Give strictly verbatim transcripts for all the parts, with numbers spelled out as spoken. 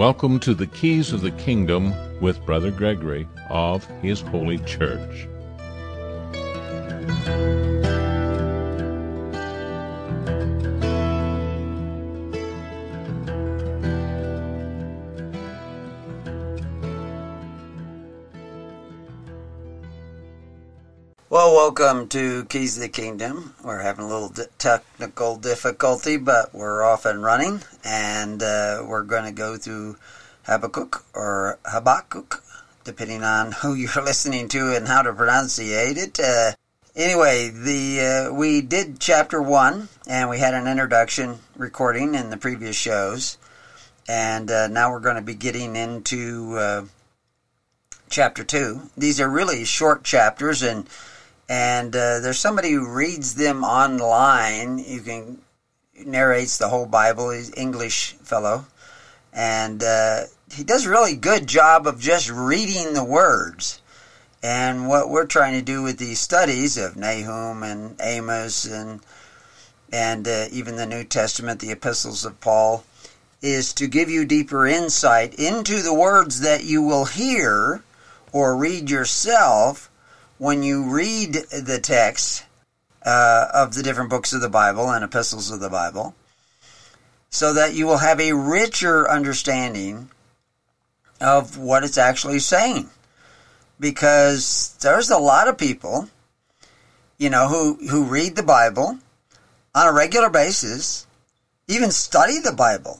Welcome to the Keys of the Kingdom with Brother Gregory of His Holy Church. Well, welcome to Keys of the Kingdom. We're having a little di- technical difficulty, but we're off and running, and uh, we're going to go through Habakkuk or Habakkuk, depending on who you're listening to and how to pronunciate it. Uh, anyway, the uh, we did chapter one, and we had an introduction recording in the previous shows, and uh, now we're going to be getting into uh, chapter two. These are really short chapters, and And uh, there's somebody who reads them online. You can narrates the whole Bible. He's an English fellow, and uh, he does a really good job of just reading the words. And what we're trying to do with these studies of Nahum and Amos and and uh, even the New Testament, the epistles of Paul, is to give you deeper insight into the words that you will hear or read yourself when you read the text uh, of the different books of the Bible and epistles of the Bible, so that you will have a richer understanding of what it's actually saying. Because there's a lot of people, you know, who, who read the Bible on a regular basis, even study the Bible,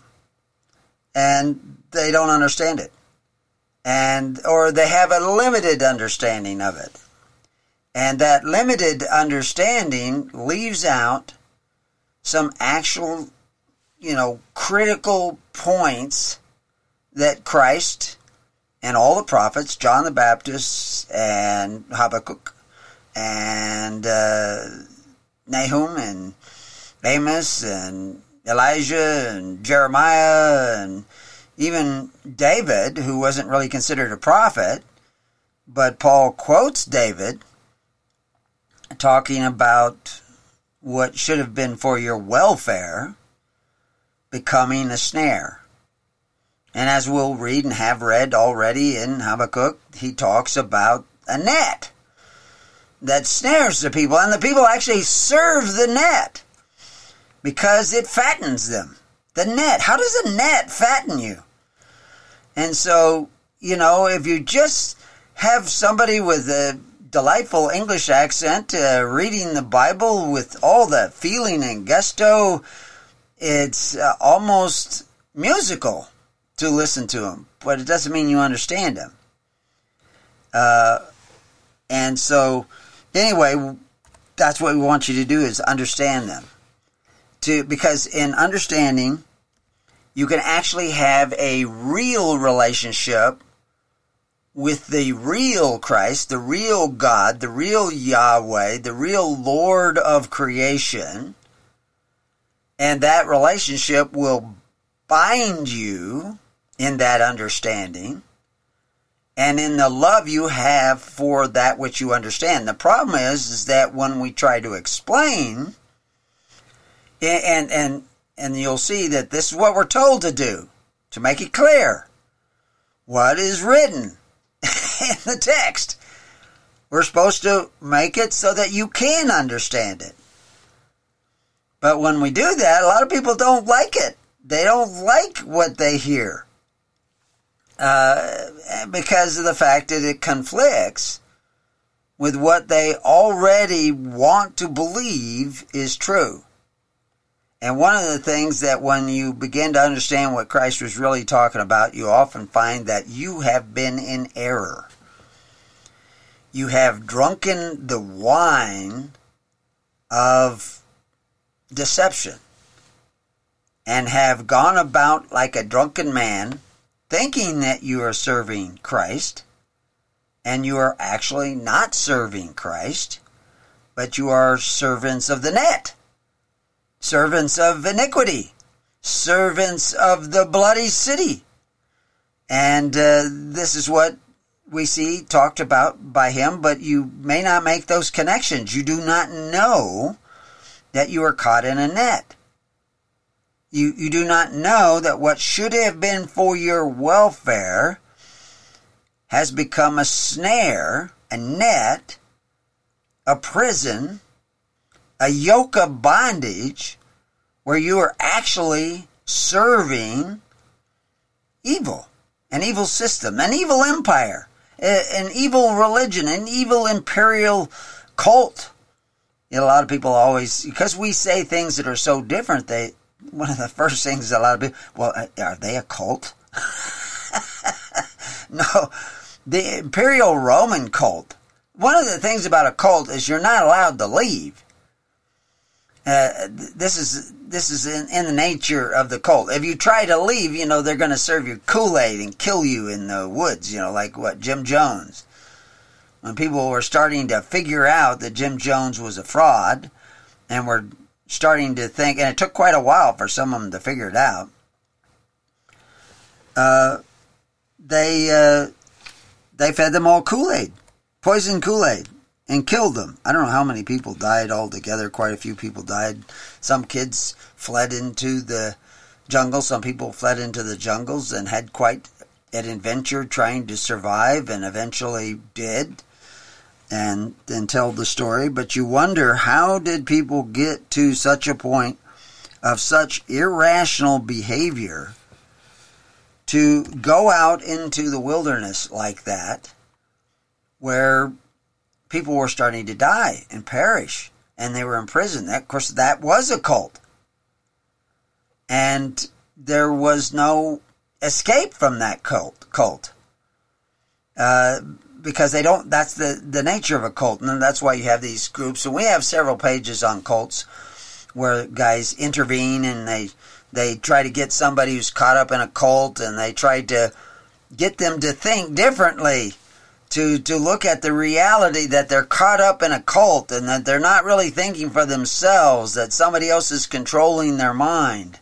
and they don't understand it. And or they have a limited understanding of it. And that limited understanding leaves out some actual, you know, critical points that Christ and all the prophets, John the Baptist and Habakkuk and uh, Nahum and Amos and Elijah and Jeremiah and even David, who wasn't really considered a prophet, but Paul quotes David talking about what should have been for your welfare becoming a snare. And as we'll read and have read already in Habakkuk, he talks about a net that snares the people, and the people actually serve the net because it fattens them. The net. How does a net fatten you? And so, you know, if you just have somebody with a delightful English accent, uh, reading the Bible with all the feeling and gusto, it's uh, almost musical to listen to them, but it doesn't mean you understand them. Uh, and so, anyway, that's what we want you to do, is understand them. To because in understanding, you can actually have a real relationship with the real Christ, the real God, the real Yahweh, the real Lord of creation, and that relationship will bind you in that understanding and in the love you have for that which you understand. The problem is, is that when we try to explain, and, and, and you'll see that this is what we're told to do, to make it clear what is written in the text. We're supposed to make it so that you can understand it. But when we do that, a lot of people don't like it. They don't like what they hear. Uh, because of the fact that it conflicts with what they already want to believe is true. And one of the things that when you begin to understand what Christ was really talking about, you often find that you have been in error. You have drunken the wine of deception and have gone about like a drunken man, thinking that you are serving Christ, and you are actually not serving Christ, but you are servants of the net. Servants of iniquity, servants of the bloody city. And uh, this is what we see talked about by him, but you may not make those connections. You do not know that you are caught in a net. You, you do not know that what should have been for your welfare has become a snare, a net, a prison, a yoke of bondage, where you are actually serving evil, an evil system, an evil empire, an evil religion, an evil imperial cult. You know, a lot of people always, because we say things that are so different, they one of the first things a lot of people, well, are they a cult? No, the Imperial Roman cult. One of the things about a cult is you're not allowed to leave. Uh, this is this is in, in the nature of the cult. If you try to leave, you know, they're going to serve you Kool-Aid and kill you in the woods, you know, like what, Jim Jones. When people were starting to figure out that Jim Jones was a fraud, and were starting to think, and it took quite a while for some of them to figure it out, uh, they, uh, they fed them all Kool-Aid, poison Kool-Aid, and killed them. I don't know how many people died altogether. Quite a few people died. Some kids fled into the jungle. Some people fled into the jungles and had quite an adventure trying to survive, and eventually did, and then tell the story. But you wonder, how did people get to such a point of such irrational behavior to go out into the wilderness like that, where people were starting to die and perish, and they were in prison. That, of course, that was a cult. And there was no escape from that cult. cult. Uh, because they don't, that's the, the nature of a cult. And that's why you have these groups. And we have several pages on cults where guys intervene, and they, they try to get somebody who's caught up in a cult, and they try to get them to think differently. To, to look at the reality that they're caught up in a cult, and that they're not really thinking for themselves, that somebody else is controlling their mind.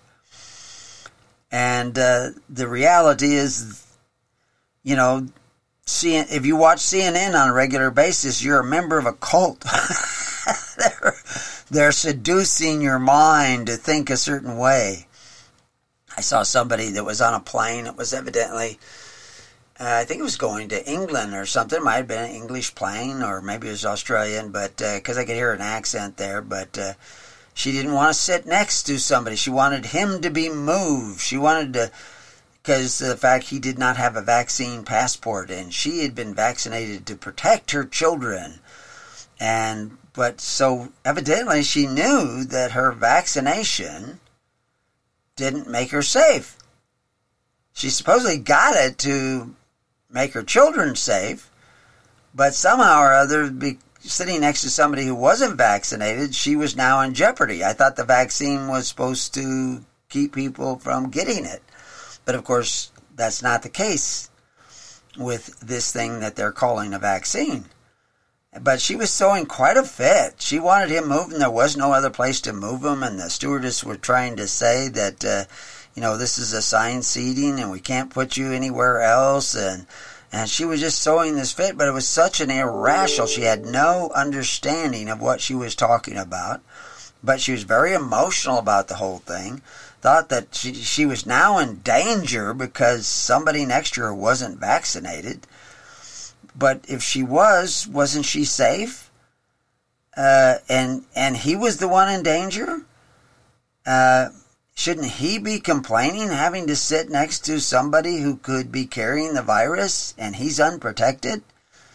And uh, the reality is, you know, C N- if you watch C N N on a regular basis, you're a member of a cult. they're, they're seducing your mind to think a certain way. I saw somebody that was on a plane. It was evidently... Uh, I think it was going to England or something. It might have been an English plane, or maybe it was Australian, but because uh, I could hear an accent there. But uh, she didn't want to sit next to somebody. She wanted him to be moved. She wanted to, because of the fact he did not have a vaccine passport, and she had been vaccinated to protect her children. And but so evidently she knew that her vaccination didn't make her safe. She supposedly got it to make her children safe, but somehow or other, be sitting next to somebody who wasn't vaccinated, she was now in jeopardy. I thought the vaccine was supposed to keep people from getting it. But of course, that's not the case with this thing that they're calling a vaccine. But she was throwing quite a fit. She wanted him moved, and there was no other place to move him, and the stewardess were trying to say that, uh, you know, this is assigned seating and we can't put you anywhere else. And, and she was just throwing this fit, but it was such an irrational. She had no understanding of what she was talking about, but she was very emotional about the whole thing. Thought that she, she was now in danger because somebody next to her wasn't vaccinated. But if she was, wasn't she safe? Uh, and, and he was the one in danger? Uh, Shouldn't he be complaining, having to sit next to somebody who could be carrying the virus, and he's unprotected?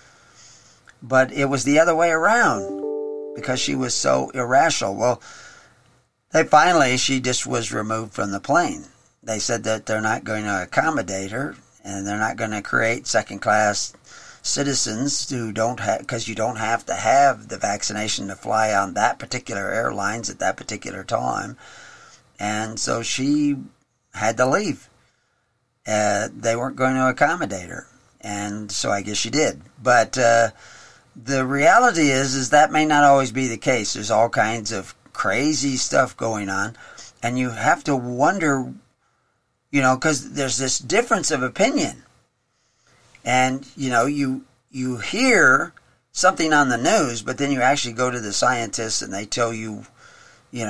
But it was the other way around, because she was so irrational. Well, they finally, she just was removed from the plane. They said that they're not going to accommodate her, and they're not going to create second-class citizens who don't have, because you don't have to have the vaccination to fly on that particular airlines at that particular time. And so she had to leave. Uh, they weren't going to accommodate her. And so I guess she did. But uh, the reality is, is that may not always be the case. There's all kinds of crazy stuff going on. And you have to wonder, you know, because there's this difference of opinion. And, you know, you you hear something on the news, but then you actually go to the scientists and they tell you, you know,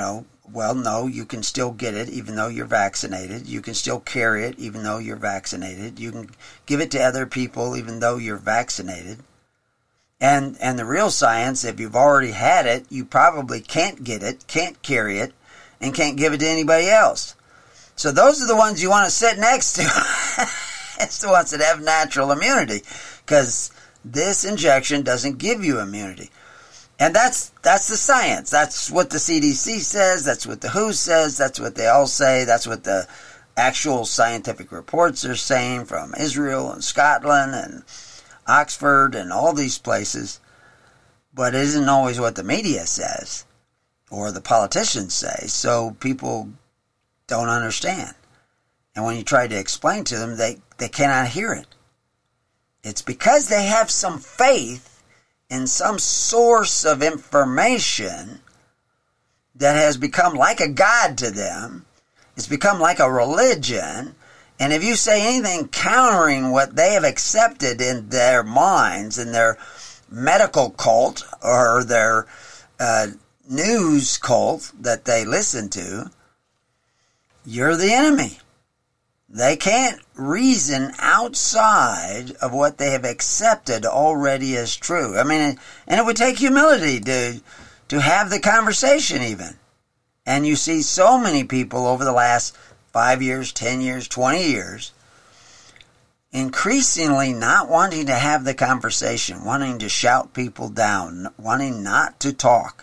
well, no, you can still get it even though you're vaccinated. You can still carry it even though you're vaccinated. You can give it to other people even though you're vaccinated. And and the real science, if you've already had it, you probably can't get it, can't carry it, and can't give it to anybody else. So those are the ones you want to sit next to. It's the ones that have natural immunity, because this injection doesn't give you immunity. And that's that's the science. That's what the C D C says. That's what the W H O says. That's what they all say. That's what the actual scientific reports are saying from Israel and Scotland and Oxford and all these places. But it isn't always what the media says or the politicians say. So people don't understand. And when you try to explain to them, they, they cannot hear it. It's because they have some faith in some source of information that has become like a god to them. It's become like a religion. And if you say anything countering what they have accepted in their minds, in their medical cult or their uh, news cult that they listen to, you're the enemy. They can't reason outside of what they have accepted already as true. I mean, and it would take humility to to have the conversation even. And you see so many people over the last five years, ten years, twenty years, increasingly not wanting to have the conversation, wanting to shout people down, wanting not to talk.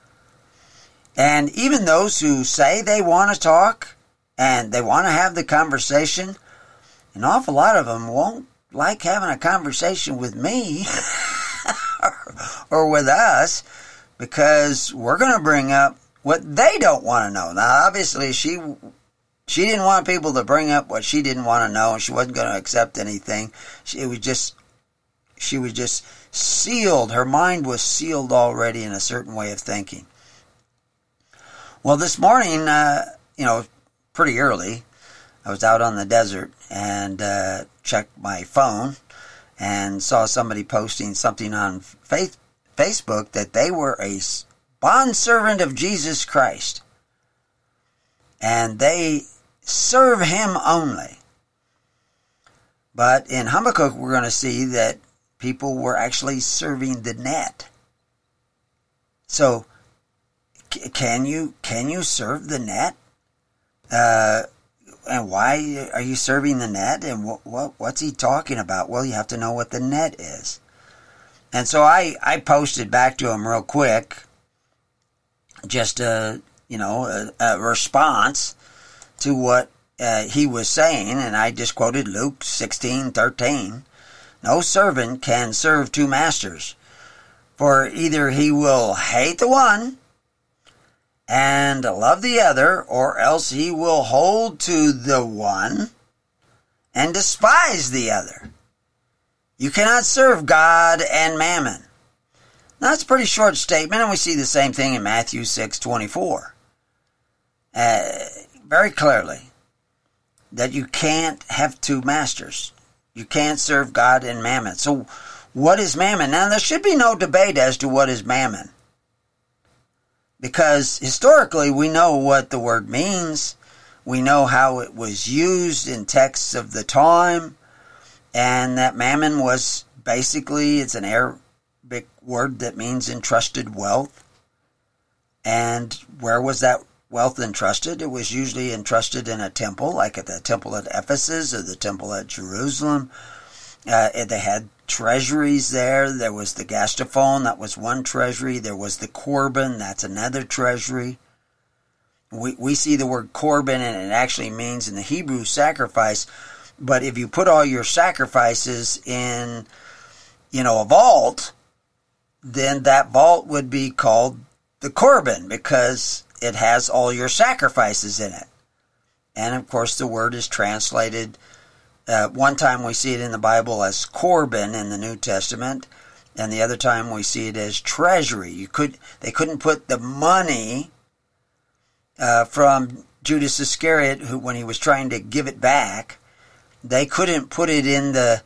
And even those who say they want to talk and they want to have the conversation, an awful lot of them won't like having a conversation with me or, or with us, because we're going to bring up what they don't want to know. Now, obviously, she she didn't want people to bring up what she didn't want to know, and she wasn't going to accept anything. She, it was just, she was just sealed. Her mind was sealed already in a certain way of thinking. Well, this morning, uh, you know, pretty early, I was out on the desert and uh, checked my phone and saw somebody posting something on faith, Facebook that they were a bondservant of Jesus Christ. And they serve him only. But in Habakkuk, we're going to see that people were actually serving the net. So, can you can you serve the net? Uh, and why are you serving the net? And what, what what's he talking about? Well, you have to know what the net is. And so I, I posted back to him real quick, just a, you know, a, a response to what uh, he was saying, and I just quoted Luke sixteen thirteen. No servant can serve two masters, for either he will hate the one and love the other, or else he will hold to the one and despise the other. You cannot serve God and mammon. Now, that's a pretty short statement, and we see the same thing in Matthew six twenty-four. Uh, very clearly, that you can't have two masters. You can't serve God and mammon. So, what is mammon? Now, there should be no debate as to what is mammon, because historically we know what the word means. We know how it was used in texts of the time, and that mammon was basically, it's an Arabic word that means entrusted wealth. And where was that wealth entrusted? It was usually entrusted in a temple, like at the temple at Ephesus or the temple at Jerusalem. Uh, they had treasuries there. There was the Gastophon, that was one treasury. There was the Corban, that's another treasury. We we see the word Corban, and it actually means in the Hebrew sacrifice. But if you put all your sacrifices in, you know, a vault, then that vault would be called the Corban, because it has all your sacrifices in it. And of course the word is translated, uh, one time we see it in the Bible as Corban in the New Testament, and the other time we see it as treasury. You could they couldn't put the money uh, from Judas Iscariot, who when he was trying to give it back, they couldn't put it in the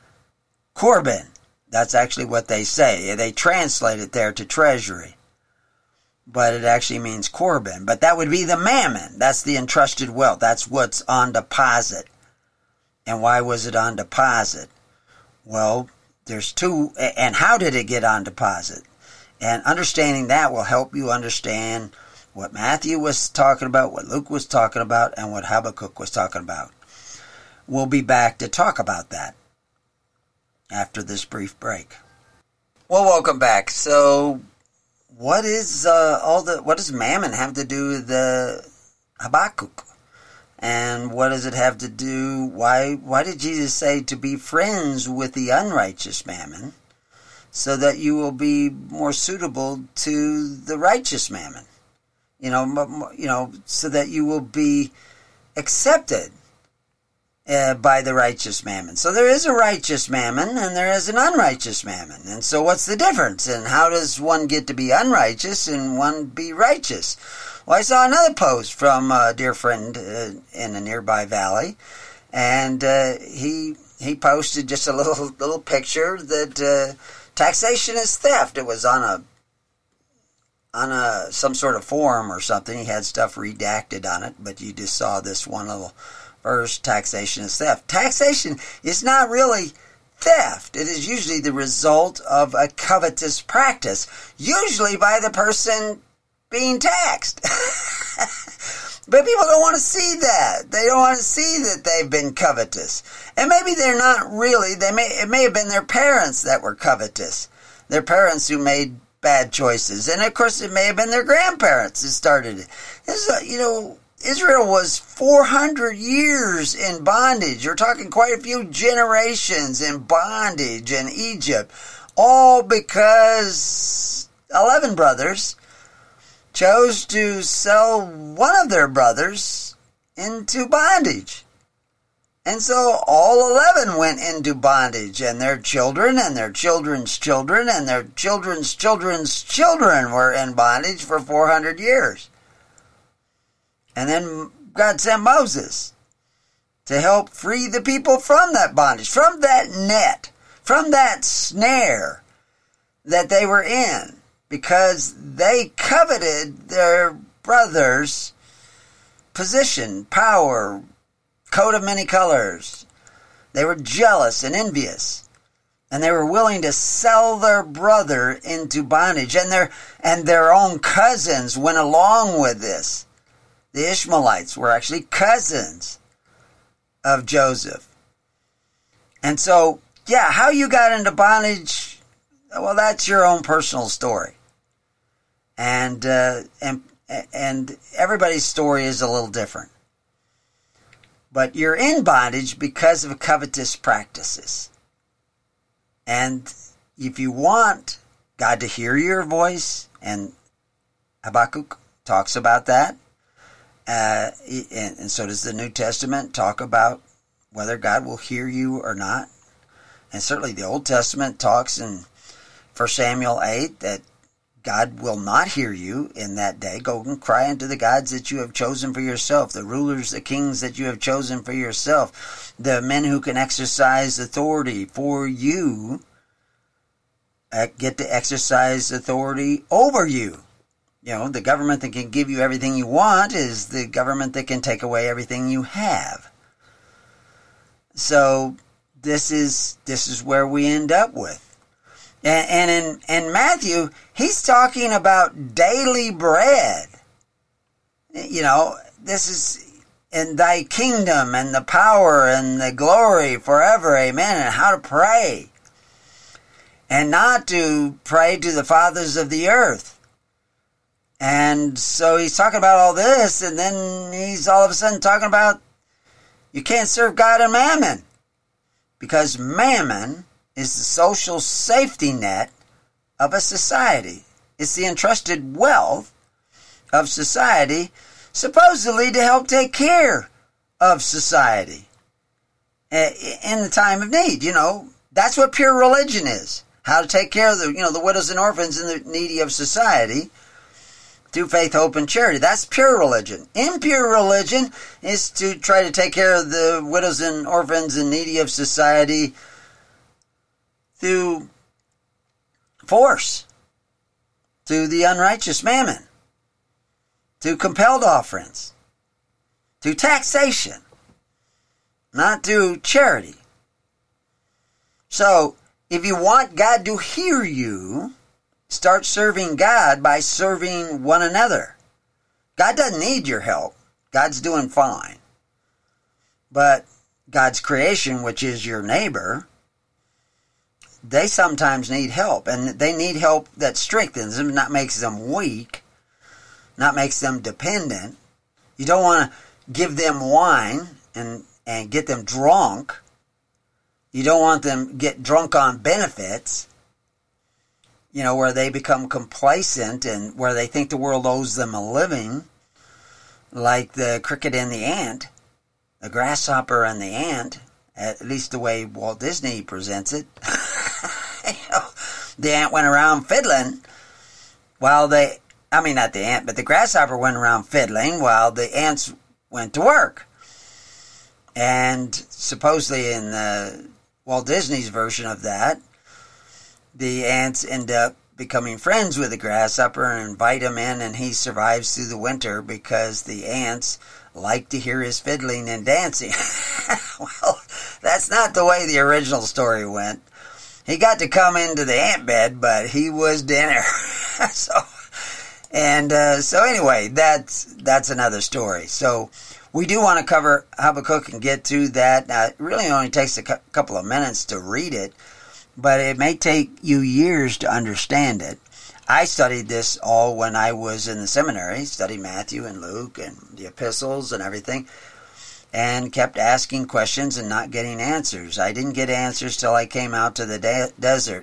Corban. That's actually what they say. They translate it there to treasury. but it actually means Corban. But that would be the mammon. That's the entrusted wealth. That's what's on deposit. And why was it on deposit? Well, there's two, and how did it get on deposit? And understanding that will help you understand what Matthew was talking about, what Luke was talking about, and what Habakkuk was talking about. We'll be back to talk about that after this brief break. Well, welcome back. So, what is uh, all the? What does mammon have to do with the Habakkuk? And what does it have to do? Why? Why did Jesus say to be friends with the unrighteous mammon, so that you will be more suitable to the righteous mammon? You know, you know, so that you will be accepted uh, by the righteous mammon. So there is a righteous mammon and there is an unrighteous mammon. And so what's the difference? And how does one get to be unrighteous and one be righteous? Well, I saw another post from a dear friend uh, in a nearby valley, and uh, he he posted just a little little picture that uh, taxation is theft. It was on a on a some sort of forum or something. He had stuff redacted on it, but you just saw this one little verse, taxation is theft. Taxation is not really theft. It is usually the result of a covetous practice, usually by the person being taxed. But people don't want to see that. They don't want to see that they've been covetous. And maybe they're not really. They may it may have been their parents that were covetous. Their parents who made bad choices. And of course it may have been their grandparents who started it. This is, you know, Israel was four hundred years in bondage. You're talking quite a few generations in bondage in Egypt. All because eleven brothers chose to sell one of their brothers into bondage. And so all eleven went into bondage, and their children and their children's children and their children's children's children were in bondage for four hundred years. And then God sent Moses to help free the people from that bondage, from that net, from that snare that they were in, because they coveted their brother's position, power, coat of many colors. They were jealous and envious, and they were willing to sell their brother into bondage, and their and their own cousins went along with this. The Ishmaelites were actually cousins of Joseph. And so, yeah, how you got into bondage, well, that's your own personal story. And uh, and and everybody's story is a little different. But you're in bondage because of covetous practices. And if you want God to hear your voice, and Habakkuk talks about that, uh, and, and so does the New Testament talk about whether God will hear you or not. And certainly the Old Testament talks in First Samuel eight that God will not hear you in that day. Go and cry unto the gods that you have chosen for yourself, the rulers, the kings that you have chosen for yourself, the men who can exercise authority for you, uh, get to exercise authority over you. You know, the government that can give you everything you want is the government that can take away everything you have. So this is this is where we end up with. And, and in, in Matthew, he's talking about daily bread. You know, this is in thy kingdom and the power and the glory forever, amen, and how to pray. And not to pray to the fathers of the earth. And so he's talking about all this, and then he's all of a sudden talking about you can't serve God and mammon. Because mammon is the social safety net of a society. It's the entrusted wealth of society, supposedly to help take care of society in the time of need. You know, that's what pure religion is. How to take care of the, you know, the widows and orphans and the needy of society through faith, hope, and charity. That's pure religion. Impure religion is to try to take care of the widows and orphans and needy of society through force, through the unrighteous mammon. to compelled offerings, to taxation, not to charity. So, if you want God to hear you, start serving God by serving one another. God doesn't need your help. God's doing fine. But God's creation, which is your neighbor, they sometimes need help. And they need help that strengthens them, not makes them weak, not makes them dependent. You don't want to give them wine and, and get them drunk. You don't want them to get drunk on benefits, you know, where they become complacent and where they think the world owes them a living, like the cricket and the ant, the grasshopper and the ant, at least the way Walt Disney presents it. You know, the ant went around fiddling while they, I mean not the ant, but the grasshopper went around fiddling while the ants went to work. And supposedly in the Walt Disney's version of that, the ants end up becoming friends with the grasshopper and invite him in, and he survives through the winter because the ants like to hear his fiddling and dancing. Well, that's not the way the original story went. He got to come into the ant bed, but he was dinner. so, and uh, so anyway, that's that's another story. So we do want to cover Habakkuk and get to that. Now, it really only takes a cu- couple of minutes to read it, but it may take you years to understand it. I studied this all when I was in the seminary, studied Matthew and Luke and the epistles and everything, and kept asking questions and not getting answers. I didn't get answers till I came out to the de- desert.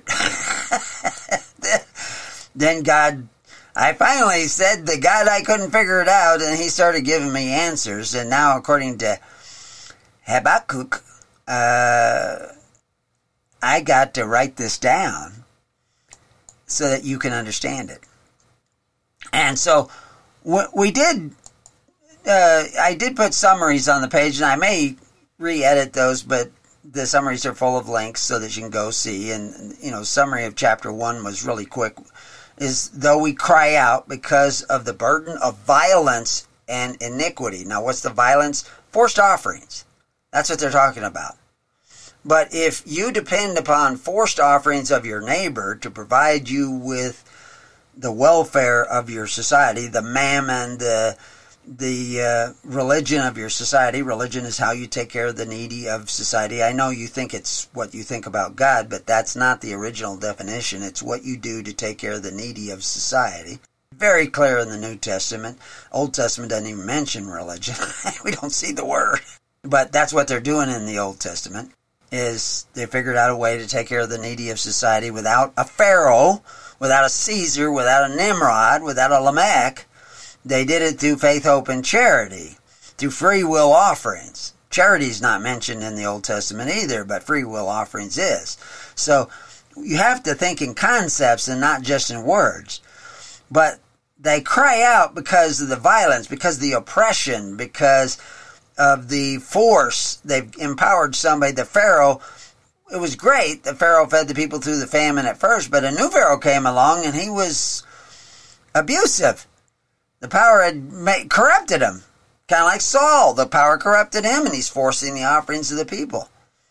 Then God, I finally said to God I couldn't figure it out, and he started giving me answers. And now, according to Habakkuk, uh, I got to write this down so that you can understand it. And so we did, uh, I did put summaries on the page, and I may re-edit those, but the summaries are full of links so that you can go see. And, you know, summary of chapter one was really quick. Is though we cry out because of the burden of violence and iniquity. Now, what's the violence? Forced offerings. That's what they're talking about. But if you depend upon forced offerings of your neighbor to provide you with the welfare of your society, the mammon, the the uh, religion of your society, religion is how you take care of the needy of society. I know you think it's what you think about God, but that's not the original definition. It's what you do to take care of the needy of society. Very clear in the New Testament. Old Testament doesn't even mention religion. We don't see the word. But that's what they're doing in the Old Testament, is they figured out a way to take care of the needy of society without a Pharaoh, without a Caesar, without a Nimrod, without a Lamech. They did it through faith, hope, and charity, through free will offerings. Charity is not mentioned in the Old Testament either, but free will offerings is. So you have to think in concepts and not just in words. But they cry out because of the violence, because of the oppression, because of the force. They've empowered somebody. The Pharaoh, it was great. The Pharaoh fed the people through the famine at first, but a new Pharaoh came along and he was abusive. The power had made, corrupted him. Kind of like Saul. The power corrupted him, and he's forcing the offerings of the people.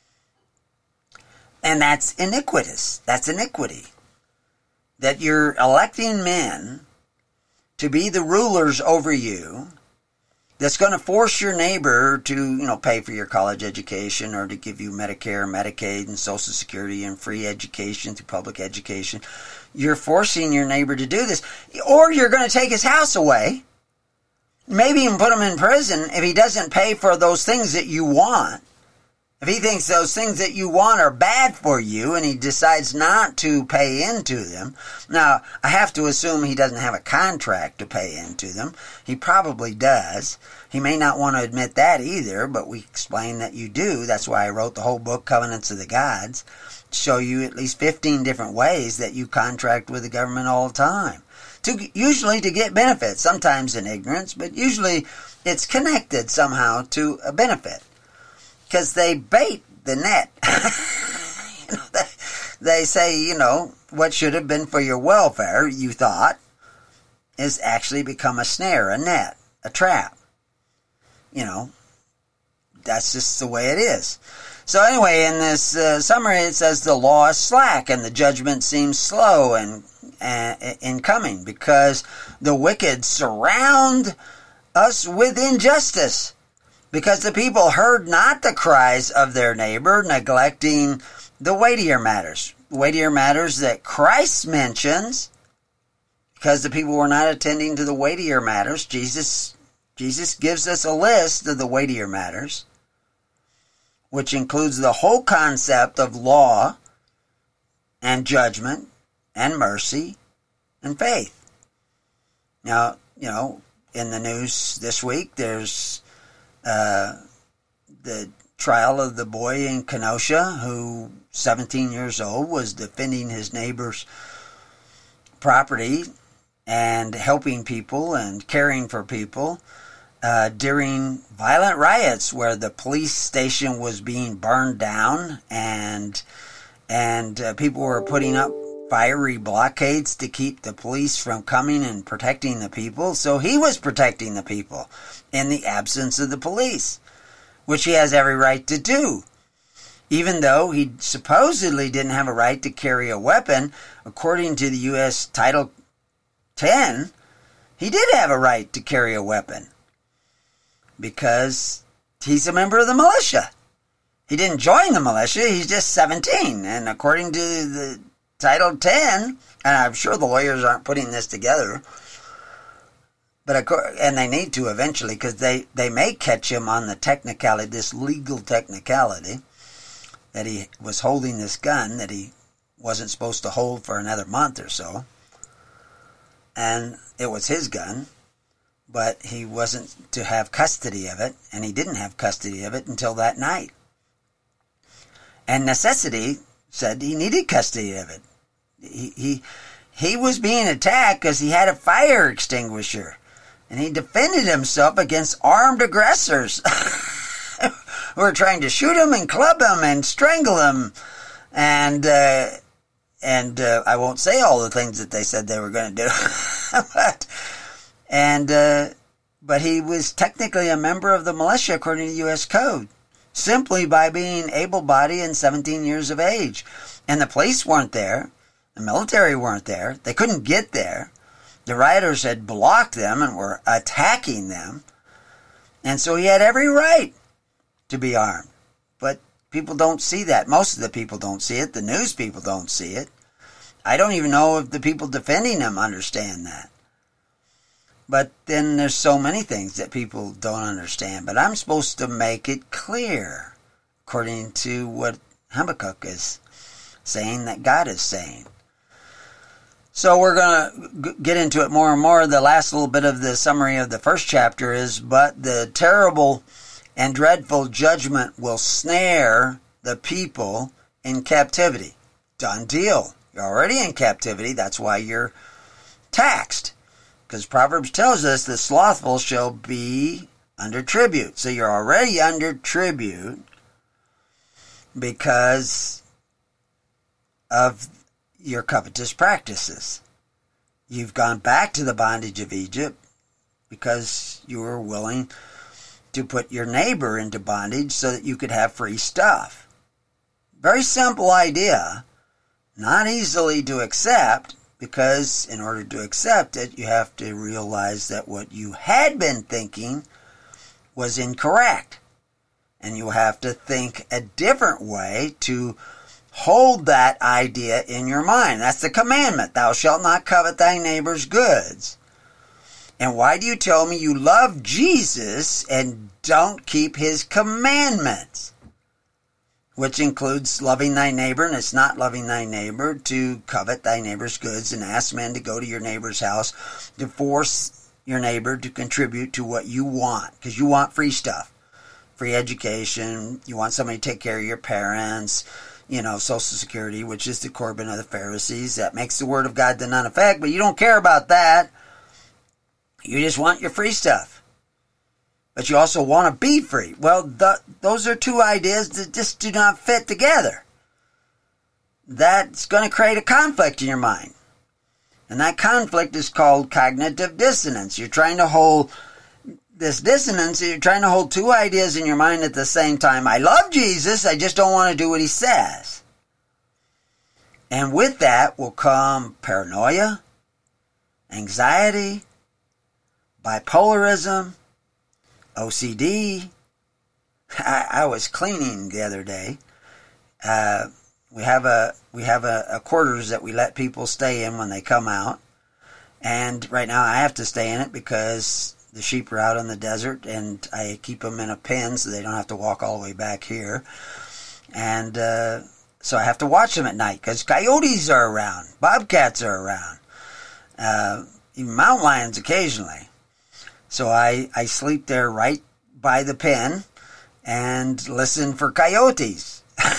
And that's iniquitous. That's iniquity. That you're electing men to be the rulers over you, that's going to force your neighbor to, you know, pay for your college education or to give you Medicare, Medicaid, and Social Security and free education through public education. You're forcing your neighbor to do this. Or you're going to take his house away. Maybe even put him in prison if he doesn't pay for those things that you want. If he thinks those things that you want are bad for you and he decides not to pay into them. Now, I have to assume he doesn't have a contract to pay into them. He probably does. He may not want to admit that either, but we explain that you do. That's why I wrote the whole book, Covenants of the Gods, to show you at least fifteen different ways that you contract with the government all the time. To, usually to get benefits, sometimes in ignorance, but usually it's connected somehow to a benefit. Because they bait the net. you know, they, they say, you know, what should have been for your welfare, you thought, is actually become a snare, a net, a trap. You know, that's just the way it is. So anyway, in this uh, summary, it says the law is slack and the judgment seems slow and, and in coming because the wicked surround us with injustice. Because the people heard not the cries of their neighbor, neglecting the weightier matters. Weightier matters that Christ mentions, because the people were not attending to the weightier matters. Jesus, Jesus gives us a list of the weightier matters, which includes the whole concept of law and judgment and mercy and faith. Now, you know, in the news this week, there's uh, the trial of the boy in Kenosha who, seventeen years old, was defending his neighbor's property and helping people and caring for people uh, during violent riots where the police station was being burned down and and uh, people were putting up fiery blockades to keep the police from coming and protecting the people. So he was protecting the people in the absence of the police, which he has every right to do. Even though he supposedly didn't have a right to carry a weapon, according to the U S Title ten, he did have a right to carry a weapon because he's a member of the militia. He didn't join the militia, he's just seventeen. And according to the Title ten, and I'm sure the lawyers aren't putting this together, but and they need to eventually because they, they may catch him on the technicality, this legal technicality, that he was holding this gun that he wasn't supposed to hold for another month or so. And it was his gun, but he wasn't to have custody of it, and he didn't have custody of it until that night. And necessity said he needed custody of it. He he, he was being attacked because he had a fire extinguisher, and he defended himself against armed aggressors who were trying to shoot him and club him and strangle him. And uh, and uh, I won't say all the things that they said they were going to do. but and uh, but he was technically a member of the militia according to U S Code, simply by being able-bodied and seventeen years of age. And the police weren't there. The military weren't there. They couldn't get there. The rioters had blocked them and were attacking them. And so he had every right to be armed. But people don't see that. Most of the people don't see it. The news people don't see it. I don't even know if the people defending him understand that. But then there's so many things that people don't understand. But I'm supposed to make it clear, according to what Habakkuk is saying, that God is saying. So we're going to get into it more and more. The last little bit of the summary of the first chapter is, but the terrible and dreadful judgment will snare the people in captivity. Done deal. You're already in captivity. That's why you're taxed. Because Proverbs tells us the slothful shall be under tribute. So you're already under tribute because of your covetous practices. You've gone back to the bondage of Egypt because you were willing to put your neighbor into bondage so that you could have free stuff. Very simple idea, not easily to accept, because in order to accept it, you have to realize that what you had been thinking was incorrect. And you have to think a different way to hold that idea in your mind. That's the commandment. Thou shalt not covet thy neighbor's goods. And why do you tell me you love Jesus and don't keep his commandments? Which includes loving thy neighbor, and it's not loving thy neighbor to covet thy neighbor's goods and ask men to go to your neighbor's house to force your neighbor to contribute to what you want, because you want free stuff. Free education, you want somebody to take care of your parents, you know, Social Security, which is the Corban of the Pharisees. That makes the word of God to none effect, but you don't care about that. You just want your free stuff. But you also want to be free. Well, the, those are two ideas that just do not fit together. That's going to create a conflict in your mind. And that conflict is called cognitive dissonance. You're trying to hold this dissonance, you're trying to hold two ideas in your mind at the same time. I love Jesus, I just don't want to do what he says. And with that will come paranoia, anxiety, bipolarism, O C D. I, I was cleaning the other day. Uh, we have a we have a, a quarters that we let people stay in when they come out, and right now I have to stay in it because the sheep are out in the desert, and I keep them in a pen so they don't have to walk all the way back here, and uh, so I have to watch them at night because coyotes are around, bobcats are around, uh, even mountain lions occasionally. So I I sleep there right by the pen and listen for coyotes.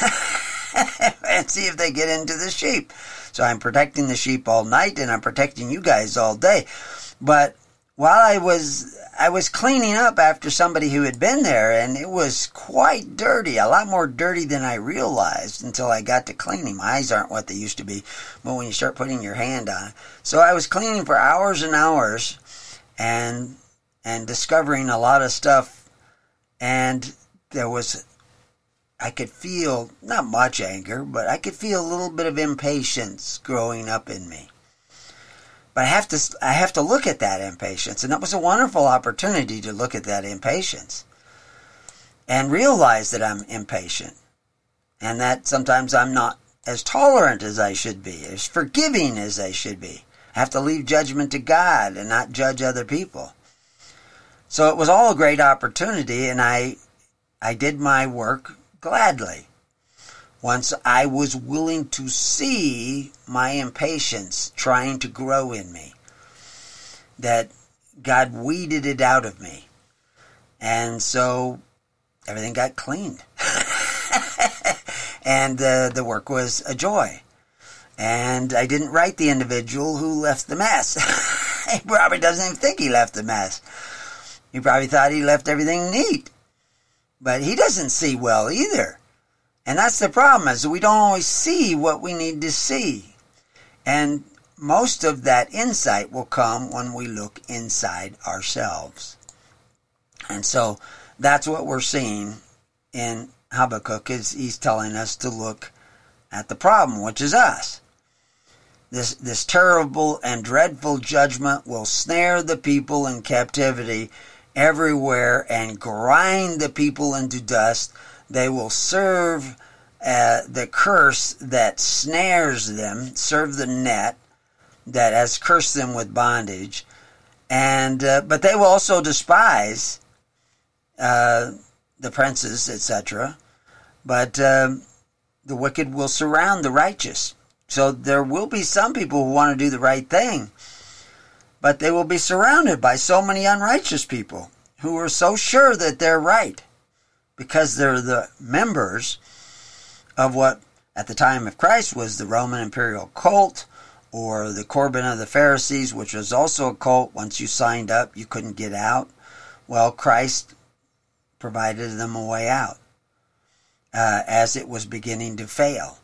And see if they get into the sheep. So I'm protecting the sheep all night, and I'm protecting you guys all day. But while I was I was cleaning up after somebody who had been there, and it was quite dirty, a lot more dirty than I realized until I got to cleaning. My eyes aren't what they used to be, but when you start putting your hand on it. So I was cleaning for hours and hours, and and discovering a lot of stuff, and there was, I could feel, not much anger, but I could feel a little bit of impatience growing up in me. But I have to I have to look at that impatience, and that was a wonderful opportunity to look at that impatience and realize that I'm impatient, and that sometimes I'm not as tolerant as I should be, as forgiving as I should be. I have to leave judgment to God and not judge other people. So it was all a great opportunity, and I I did my work gladly. Once I was willing to see my impatience trying to grow in me, that God weeded it out of me. And so everything got cleaned. And uh, the work was a joy. And I didn't write the individual who left the mess. He probably doesn't even think he left the mess. He probably thought he left everything neat. But he doesn't see well either. And that's the problem, is we don't always see what we need to see. And most of that insight will come when we look inside ourselves. And so that's what we're seeing in Habakkuk, is he's telling us to look at the problem, which is us. This, this terrible and dreadful judgment will snare the people in captivity everywhere and grind the people into dust. They will serve uh, the curse that snares them, serve the net that has cursed them with bondage, and uh, but they will also despise uh, the princes, et cetera. But um, the wicked will surround the righteous. So there will be some people who want to do the right thing, but they will be surrounded by so many unrighteous people who are so sure that they're right, because they're the members of what at the time of Christ was the Roman imperial cult, or the Corbin of the Pharisees, which was also a cult. Once you signed up, you couldn't get out. Well, Christ provided them a way out uh, as it was beginning to fail.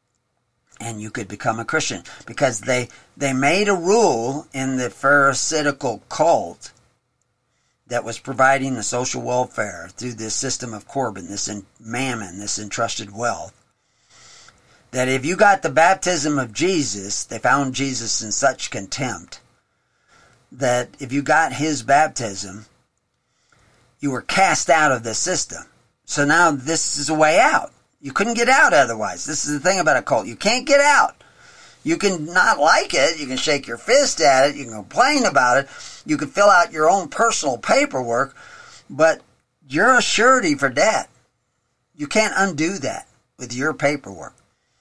And you could become a Christian, because they they made a rule in the Pharisaical cult that was providing the social welfare through this system of Corbin, this in mammon, this entrusted wealth, that if you got the baptism of Jesus, they found Jesus in such contempt that if you got his baptism, you were cast out of the system. So now this is a way out. You couldn't get out otherwise. This is the thing about a cult. You can't get out. You can not like it. You can shake your fist at it. You can complain about it. You can fill out your own personal paperwork, but you're a surety for debt. You can't undo that with your paperwork.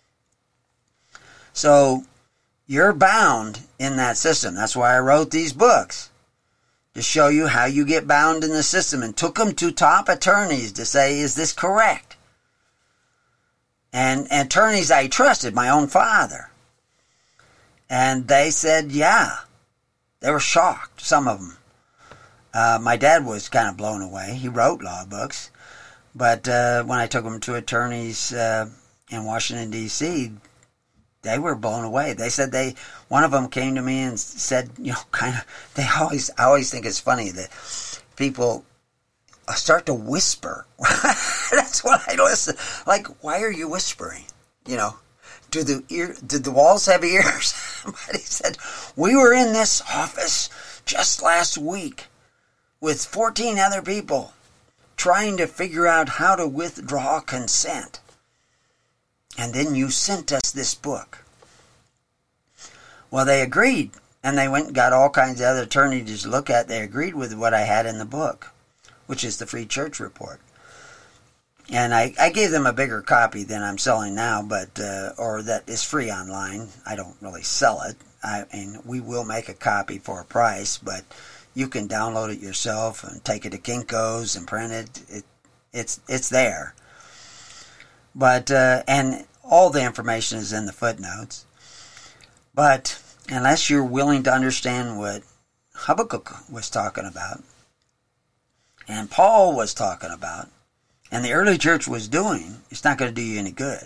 So you're bound in that system. That's why I wrote these books, to show you how you get bound in the system, and took them to top attorneys to say, is this correct? And, and attorneys I trusted, my own father. And they said, yeah. They were shocked, some of them. Uh, my dad was kind of blown away. He wrote law books. But uh, when I took them to attorneys uh, in Washington, D C, They were blown away. They said they, one of them came to me and said, you know, kind of, they always, I always think it's funny that people start to whisper. That's what I listen. Like, why are you whispering? You know, do the ear, did the walls have ears? But he said, we were in this office just last week with fourteen other people trying to figure out how to withdraw consent. And then you sent us this book. Well, they agreed, and they went and got all kinds of other attorneys to look at. They agreed with what I had in the book, which is the Free Church Report. And I, I gave them a bigger copy than I'm selling now, but uh, or that is free online. I don't really sell it. I mean, we will make a copy for a price, but you can download it yourself and take it to Kinko's and print it. it it's it's there. But uh, and all the information is in the footnotes. But unless you're willing to understand what Habakkuk was talking about, and Paul was talking about, and the early church was doing, it's not going to do you any good.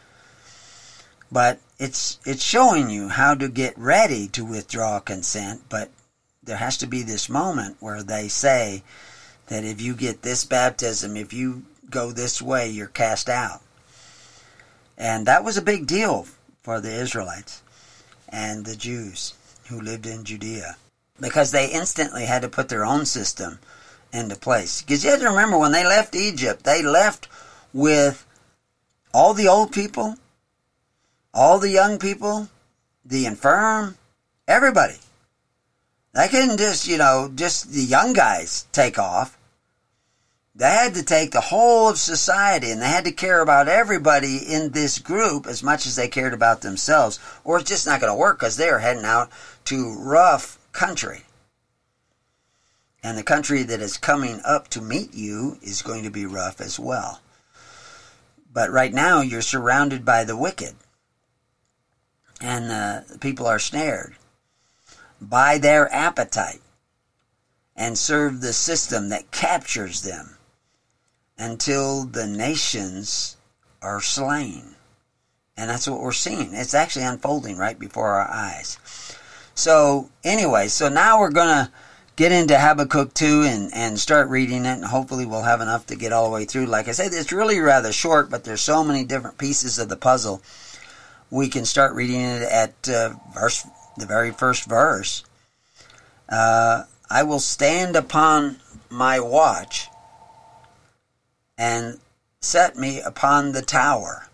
But it's it's showing you how to get ready to withdraw consent, but there has to be this moment where they say that if you get this baptism, if you go this way, you're cast out. And that was a big deal for the Israelites and the Jews who lived in Judea, because they instantly had to put their own system into place. Because you have to remember, when they left Egypt, they left with all the old people, all the young people, the infirm, everybody. They couldn't just, you know, just the young guys take off. They had to take the whole of society, and they had to care about everybody in this group as much as they cared about themselves, or it's just not going to work, because they're heading out to rough country. And the country that is coming up to meet you is going to be rough as well. But right now, you're surrounded by the wicked. And uh, people are snared by their appetite and serve the system that captures them until the nations are slain. And that's what we're seeing. It's actually unfolding right before our eyes. So anyway, so now we're going to get into Habakkuk two and, and start reading it, and hopefully we'll have enough to get all the way through. Like I said, it's really rather short, but there's so many different pieces of the puzzle. We can start reading it at uh, verse, the very first verse. Uh, I will stand upon my watch and set me upon the tower,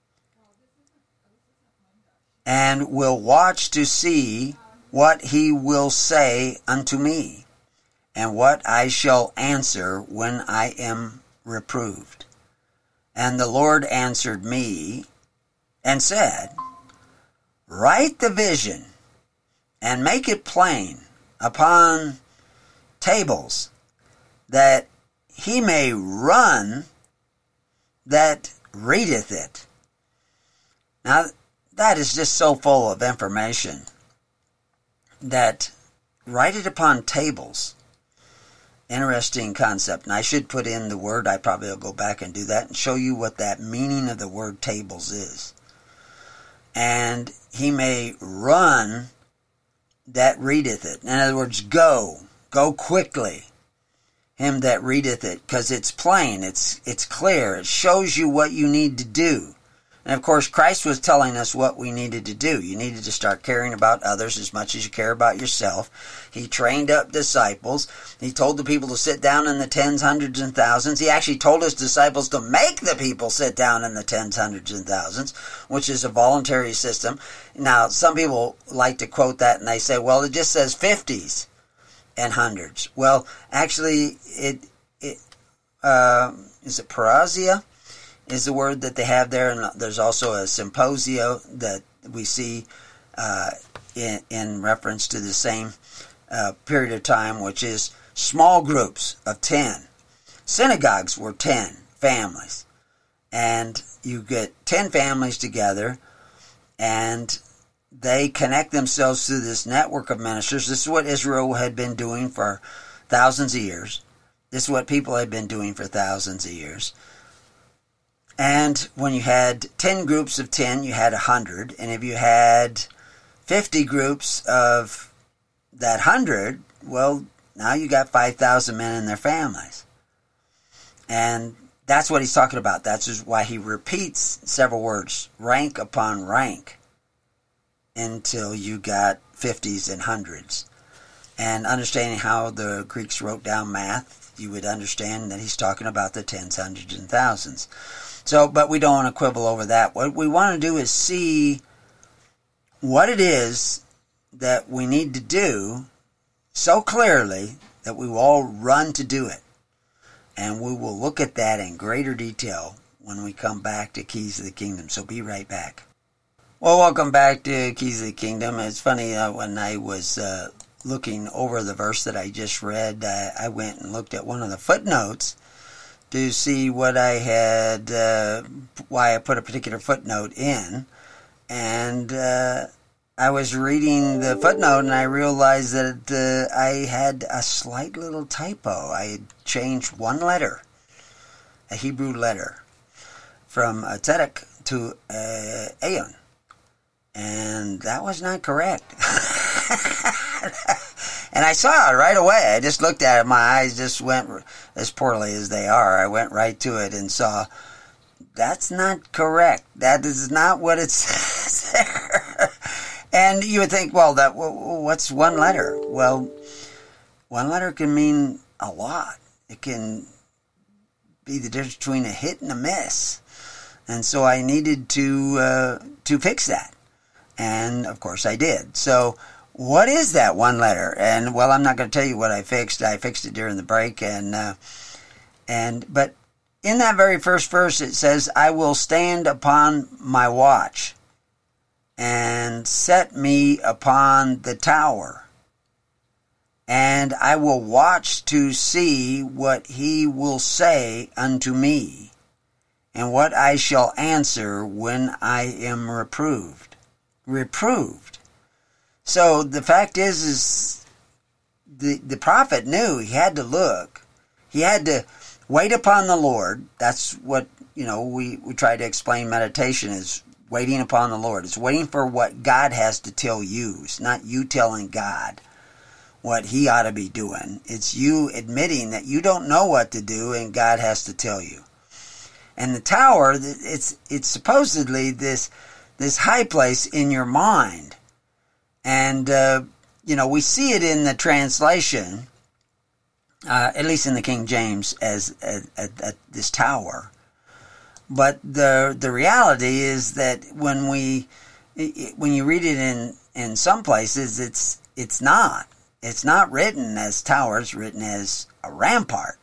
and will watch to see what he will say unto me, and what I shall answer when I am reproved. And the Lord answered me and said, write the vision and make it plain upon tables, that he may run that readeth it. Now, that is just so full of information that write it upon tables. Interesting concept. And I should put in the word. I probably will go back and do that and show you what that meaning of the word tables is. And he may run that readeth it. In other words, go. Go quickly. Him that readeth it. Because it's plain. It's, it's clear. It shows you what you need to do. And of course, Christ was telling us what we needed to do. You needed to start caring about others as much as you care about yourself. He trained up disciples. He told the people to sit down in the tens, hundreds, and thousands. He actually told his disciples to make the people sit down in the tens, hundreds, and thousands, which is a voluntary system. Now, some people like to quote that and they say, well, it just says fifties and hundreds. Well, actually, it, it uh, is it parousia? Is the word that they have there, and there's also a symposio that we see uh, in, in reference to the same uh, period of time, which is small groups of ten. Synagogues were ten families, and you get ten families together, and they connect themselves to this network of ministers. This is what Israel had been doing for thousands of years. This is what people had been doing for thousands of years. And when you had ten groups of ten, you had one hundred. And if you had fifty groups of that one hundred, well, now you got five thousand men and their families. And that's what he's talking about. That's why he repeats several words, rank upon rank, until you got fifties and hundreds. And understanding how the Greeks wrote down math, you would understand that he's talking about the tens, hundreds, and thousands. So, but we don't want to quibble over that. What we want to do is see what it is that we need to do so clearly that we will all run to do it. And we will look at that in greater detail when we come back to Keys of the Kingdom. So be right back. Well, welcome back to Keys of the Kingdom. It's funny, uh, when I was uh, looking over the verse that I just read, uh, I went and looked at one of the footnotes to see what I had, uh, why I put a particular footnote in. And uh, I was reading the footnote and I realized that uh, I had a slight little typo. I had changed one letter, a Hebrew letter, from uh, tzedek to uh, ayon. And that was not correct. And I saw it right away. I just looked at it. My eyes just went, as poorly as they are, I went right to it and saw, that's not correct. That is not what it says there. And you would think, well, that what's one letter? Well, one letter can mean a lot. It can be the difference between a hit and a miss. And so I needed to uh, to fix that. And, of course, I did. So what is that one letter? And, well, I'm not going to tell you what I fixed. I fixed it during the break. And uh, and but in that very first verse, it says, I will stand upon my watch and set me upon the tower, and I will watch to see what he will say unto me, and what I shall answer when I am reproved. Reproved. So the fact is, is the, the prophet knew he had to look. He had to wait upon the Lord. That's what, you know, we, we try to explain meditation is waiting upon the Lord. It's waiting for what God has to tell you. It's not you telling God what he ought to be doing. It's you admitting that you don't know what to do and God has to tell you. And the tower, it's it's supposedly this this high place in your mind. And, uh, you know, we see it in the translation, uh, at least in the King James, as, as, as, as this tower. But the the reality is that when we when you read it in, in some places, it's it's not. It's not written as tower. It's written as a rampart,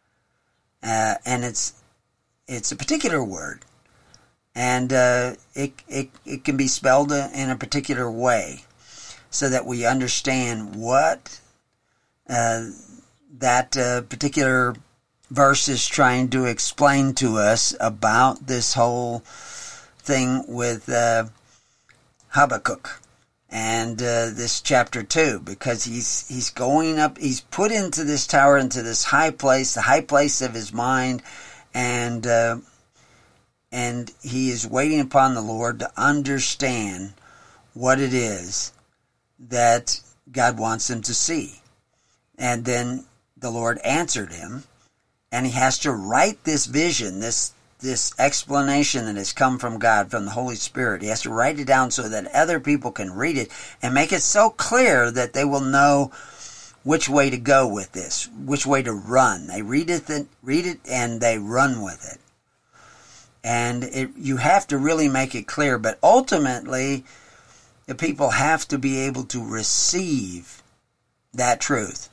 uh, and it's it's a particular word, and uh, it it it can be spelled in a particular way, so that we understand what uh, that uh, particular verse is trying to explain to us about this whole thing with uh, Habakkuk and uh, this chapter two, because he's he's going up, he's put into this tower, into this high place, the high place of his mind, and uh, and he is waiting upon the Lord to understand what it is that God wants him to see. And then the Lord answered him. And he has to write this vision, this this explanation that has come from God, from the Holy Spirit. He has to write it down so that other people can read it and make it so clear that they will know which way to go with this, which way to run. They read it, read it, and they run with it. And it, you have to really make it clear. But ultimately, the people have to be able to receive that truth.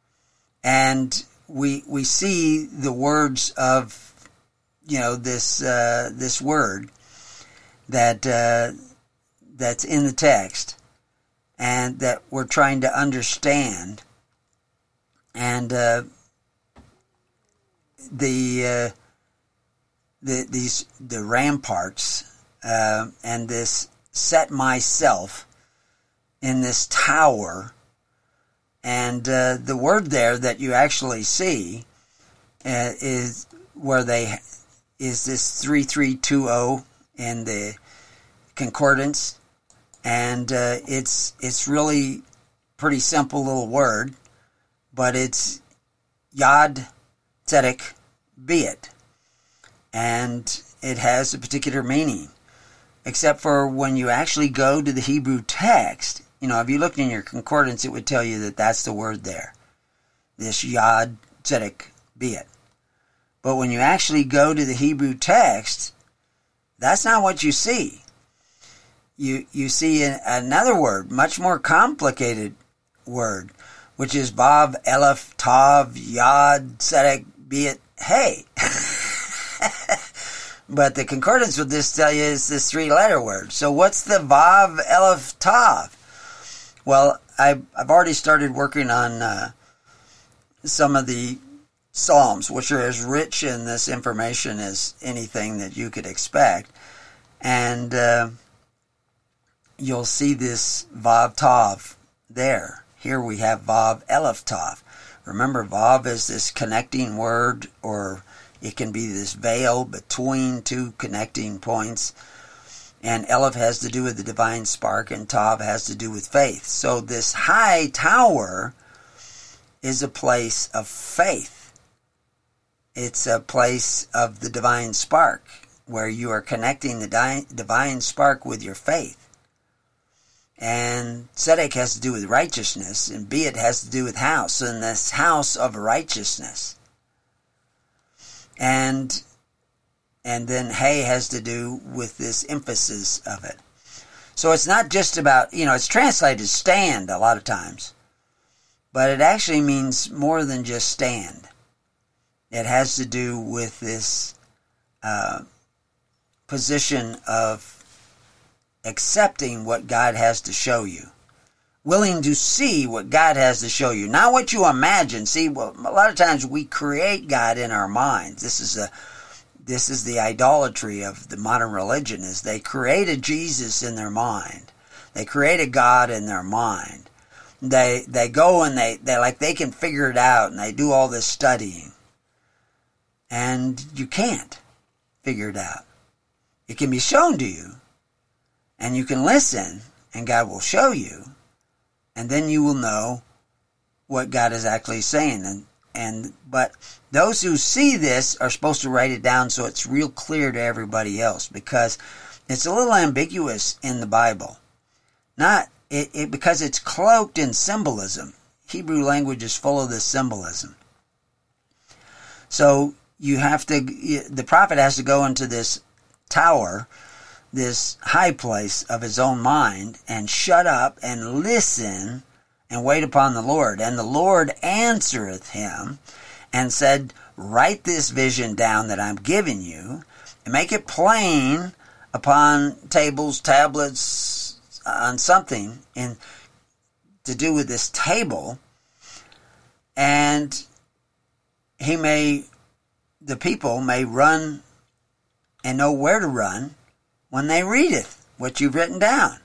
And we we see the words of, you know, this uh, this word that uh, that's in the text, and that we're trying to understand, and uh, the uh, the these the ramparts uh, and this set myself in this tower. And uh, the word there that you actually see uh, is where they is this three three two zero in the concordance, and uh, it's it's really pretty simple little word, but it's Yod Tzedek Beit, and it has a particular meaning. Except for when you actually go to the Hebrew text, you know, if you looked in your concordance, it would tell you that that's the word there, this Yod Tzedek Beit. But when you actually go to the Hebrew text, that's not what you see. You you see another word, much more complicated word, which is Vav, Aleph, Tav, Yod, Tzedek, Beit, Hey. But the concordance will just tell you it's this three-letter word. So what's the Vav, Aleph, Tav? Well, I've, I've already started working on uh, some of the Psalms, which are as rich in this information as anything that you could expect. And uh, you'll see this Vav Tav there. Here we have Vav Aleph Tav. Remember, Vav is this connecting word, or it can be this veil between two connecting points. And Aleph has to do with the divine spark, and Tav has to do with faith. So this high tower is a place of faith. It's a place of the divine spark, where you are connecting the di- divine spark with your faith. And Tzedek has to do with righteousness, and Beit has to do with house, and this house of righteousness. And and then Hay has to do with this emphasis of it. So it's not just about, you know, it's translated stand a lot of times, but it actually means more than just stand. It has to do with this uh, position of accepting what God has to show you. Willing to see what God has to show you. Not what you imagine. See, well, a lot of times we create God in our minds. This is a, this is the idolatry of the modern religion, is they created Jesus in their mind. They created God in their mind. They they go and they, they like they can figure it out, and they do all this studying. And you can't figure it out. It can be shown to you, and you can listen, and God will show you, and then you will know what God is actually saying. And and but those who see this are supposed to write it down so it's real clear to everybody else, because it's a little ambiguous in the Bible. Not it, it because it's cloaked in symbolism. Hebrew language is full of this symbolism. So you have to, the prophet has to go into this tower, this high place of his own mind, and shut up and listen and wait upon the Lord. And the Lord answereth him and said, write this vision down that I'm giving you, and make it plain upon tables, tablets, on something in to do with this table, and he may, the people may run and know where to run when they readeth what you've written down.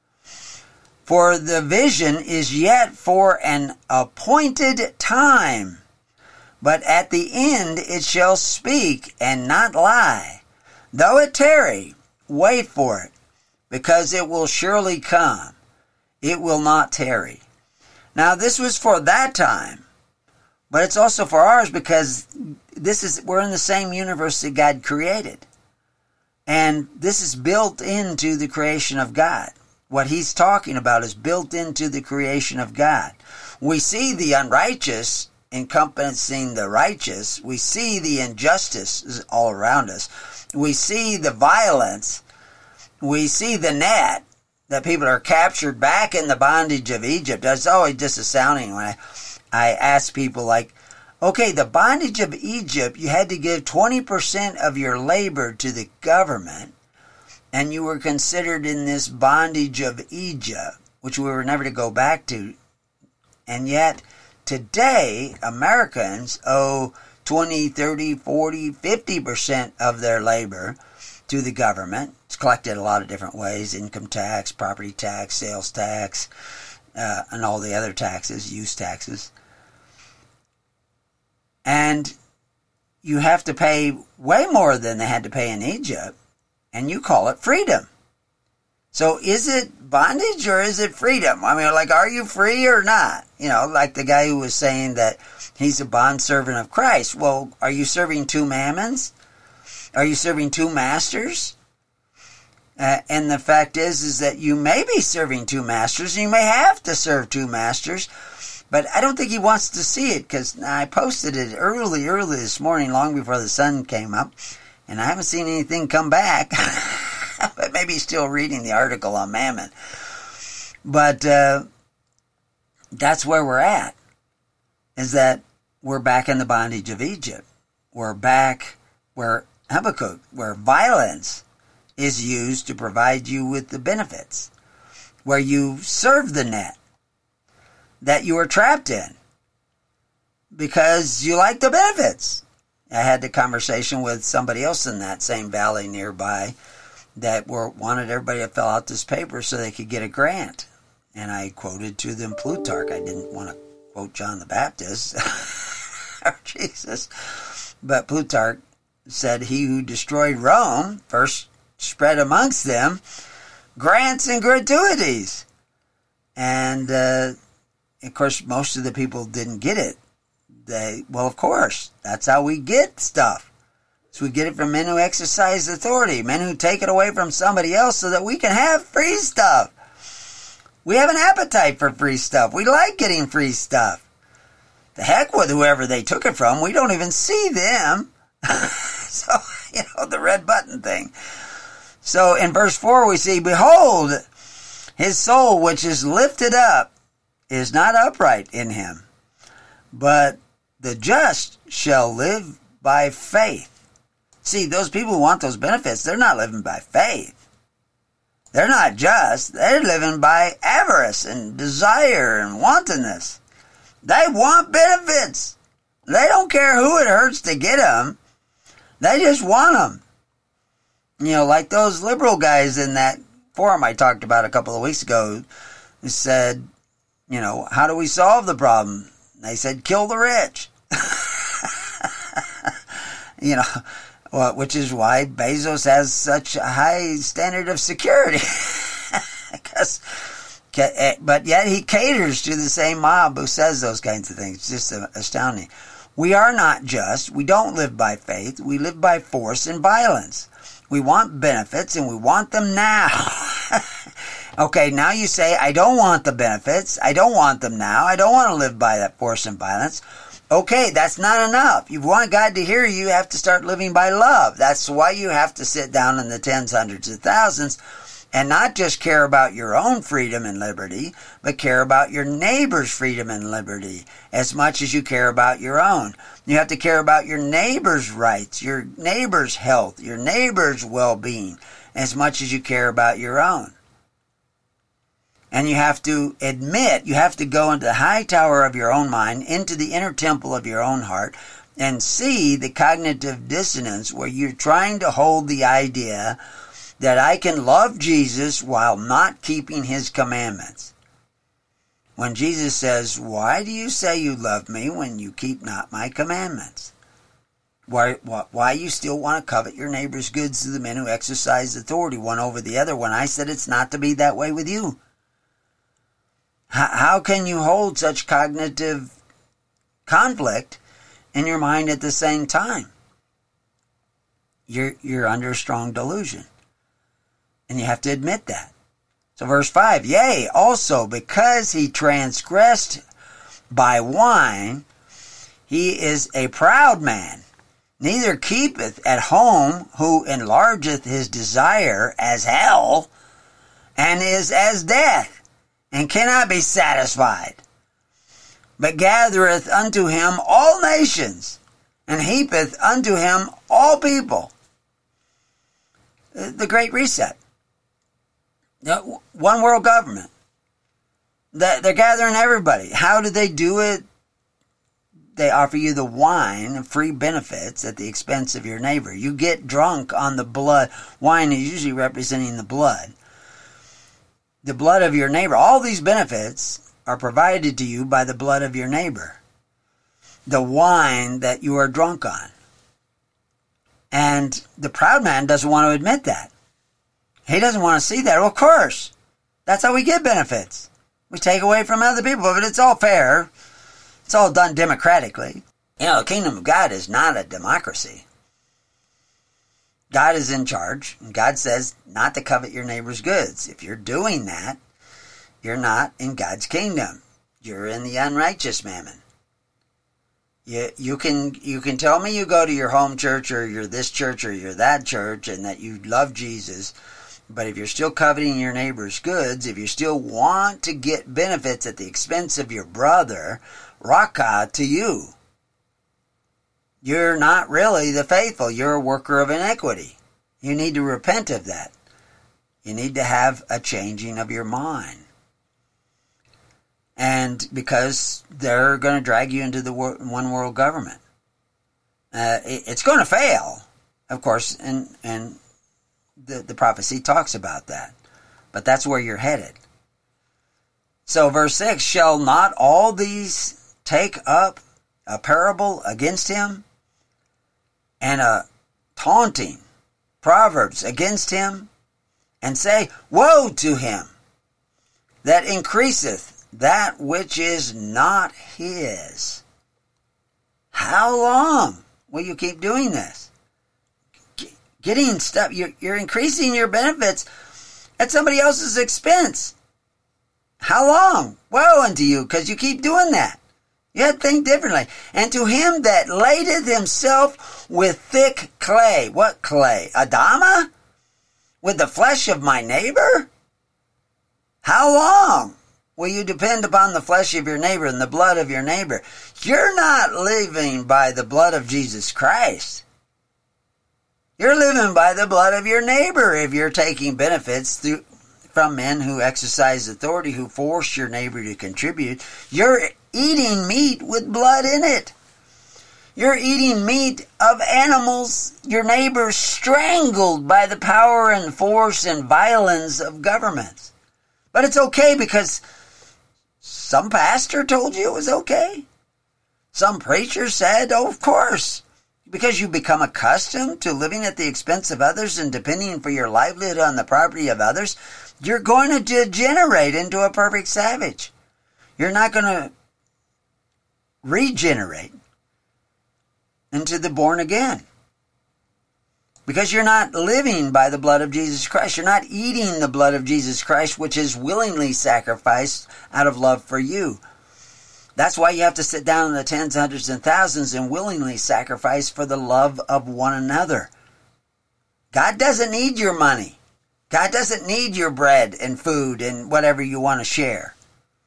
For the vision is yet for an appointed time, but at the end it shall speak and not lie. Though it tarry, wait for it, because it will surely come. It will not tarry. Now this was for that time, but it's also for ours, because this is, we're in the same universe that God created. And this is built into the creation of God. What he's talking about is built into the creation of God. We see the unrighteous encompassing the righteous. We see the injustice all around us. We see the violence. We see the net that people are captured back in the bondage of Egypt. That's always just astounding when I, I ask people, like, okay, the bondage of Egypt, you had to give twenty percent of your labor to the government, and you were considered in this bondage of Egypt, which we were never to go back to. And yet, today, Americans owe twenty, thirty, forty, fifty percent of their labor to the government. It's collected a lot of different ways: income tax, property tax, sales tax, uh, and all the other taxes, use taxes. And you have to pay way more than they had to pay in Egypt, and you call it freedom. So is it bondage or is it freedom? I mean, like, are you free or not? You know, like the guy who was saying that he's a bondservant of Christ. Well, are you serving two mammons? Are you serving two masters? Uh, and the fact is, is that you may be serving two masters, and you may have to serve two masters, but I don't think he wants to see it, because I posted it early, early this morning, long before the sun came up, and I haven't seen anything come back. But maybe he's still reading the article on Mammon. But uh, that's where we're at, is that we're back in the bondage of Egypt. We're back where Habakkuk, where violence is used to provide you with the benefits, where you serve the net that you are trapped in because you like the benefits. I had the conversation with somebody else in that same valley nearby that were wanted everybody to fill out this paper so they could get a grant. And I quoted to them Plutarch. I didn't want to quote John the Baptist or Jesus. But Plutarch said, he who destroyed Rome first spread amongst them grants and gratuities. And, uh, of course, most of the people didn't get it. They, well, of course, that's how we get stuff. So we get it from men who exercise authority, men who take it away from somebody else so that we can have free stuff. We have an appetite for free stuff. We like getting free stuff. The heck with whoever they took it from. We don't even see them. So, you know, the red button thing. So in verse four we see, behold, his soul which is lifted up is not upright in him, but the just shall live by faith. See, those people who want those benefits, they're not living by faith. They're not just. They're living by avarice and desire and wantonness. They want benefits. They don't care who it hurts to get them. They just want them. You know, like those liberal guys in that forum I talked about a couple of weeks ago who said, you know, how do we solve the problem? They said, kill the rich. You know, well, which is why Bezos has such a high standard of security. Because, but yet he caters to the same mob who says those kinds of things. It's just astounding. We are not just. We don't live by faith. We live by force and violence. We want benefits, and we want them now. Okay, now you say, I don't want the benefits. I don't want them now. I don't want to live by that force and violence. Okay, that's not enough. You want God to hear you, you have to start living by love. That's why you have to sit down in the tens, hundreds, of thousands and not just care about your own freedom and liberty, but care about your neighbor's freedom and liberty as much as you care about your own. You have to care about your neighbor's rights, your neighbor's health, your neighbor's well-being as much as you care about your own. And you have to admit, you have to go into the high tower of your own mind, into the inner temple of your own heart, and see the cognitive dissonance where you're trying to hold the idea that I can love Jesus while not keeping his commandments. When Jesus says, why do you say you love me when you keep not my commandments? Why, why, why you still want to covet your neighbor's goods to the men who exercise authority one over the other when I said it's not to be that way with you? How can you hold such cognitive conflict in your mind at the same time? You're, you're under a strong delusion. And you have to admit that. So verse five, yea, also because he transgressed by wine, he is a proud man, neither keepeth at home, who enlargeth his desire as hell, and is as death, and cannot be satisfied, but gathereth unto him all nations, and heapeth unto him all people. The Great Reset. One world government. They're gathering everybody. How do they do it? They offer you the wine and free benefits at the expense of your neighbor. You get drunk on the blood. Wine is usually representing the blood. The blood of your neighbor. All these benefits are provided to you by the blood of your neighbor. The wine that you are drunk on. And the proud man doesn't want to admit that. He doesn't want to see that. Well, of course. That's how we get benefits. We take away from other people, but it's all fair. It's all done democratically. You know, the kingdom of God is not a democracy. God is in charge, and God says not to covet your neighbor's goods. If you're doing that, you're not in God's kingdom. You're in the unrighteous mammon. You, you can you can tell me you go to your home church, or you're this church, or you're that church, and that you love Jesus, but if you're still coveting your neighbor's goods, if you still want to get benefits at the expense of your brother, raka to you. You're not really the faithful. You're a worker of iniquity. You need to repent of that. You need to have a changing of your mind. And because they're going to drag you into the one world government. Uh, it, it's going to fail, of course, and, and the, the prophecy talks about that. But that's where you're headed. So verse six, shall not all these take up a parable against him, and a taunting proverbs against him, and say, woe to him that increaseth that which is not his. How long will you keep doing this? Getting stuff, you're, you're increasing your benefits at somebody else's expense. How long? Woe unto you, because you keep doing that. You had to think differently. And to him that ladeth himself with thick clay. What clay? Adama? With the flesh of my neighbor? How long will you depend upon the flesh of your neighbor and the blood of your neighbor? You're not living by the blood of Jesus Christ. You're living by the blood of your neighbor if you're taking benefits through, from men who exercise authority, who force your neighbor to contribute. You're eating meat with blood in it. You're eating meat of animals your neighbor strangled by the power and force and violence of governments. But it's okay because some pastor told you it was okay. Some preacher said, oh, of course. Because you become accustomed to living at the expense of others and depending for your livelihood on the property of others, you're going to degenerate into a perfect savage. You're not going to regenerate into the born again. Because you're not living by the blood of Jesus Christ. You're not eating the blood of Jesus Christ, which is willingly sacrificed out of love for you. That's why you have to sit down in the tens, hundreds, and thousands and willingly sacrifice for the love of one another. God doesn't need your money. God doesn't need your bread and food and whatever you want to share.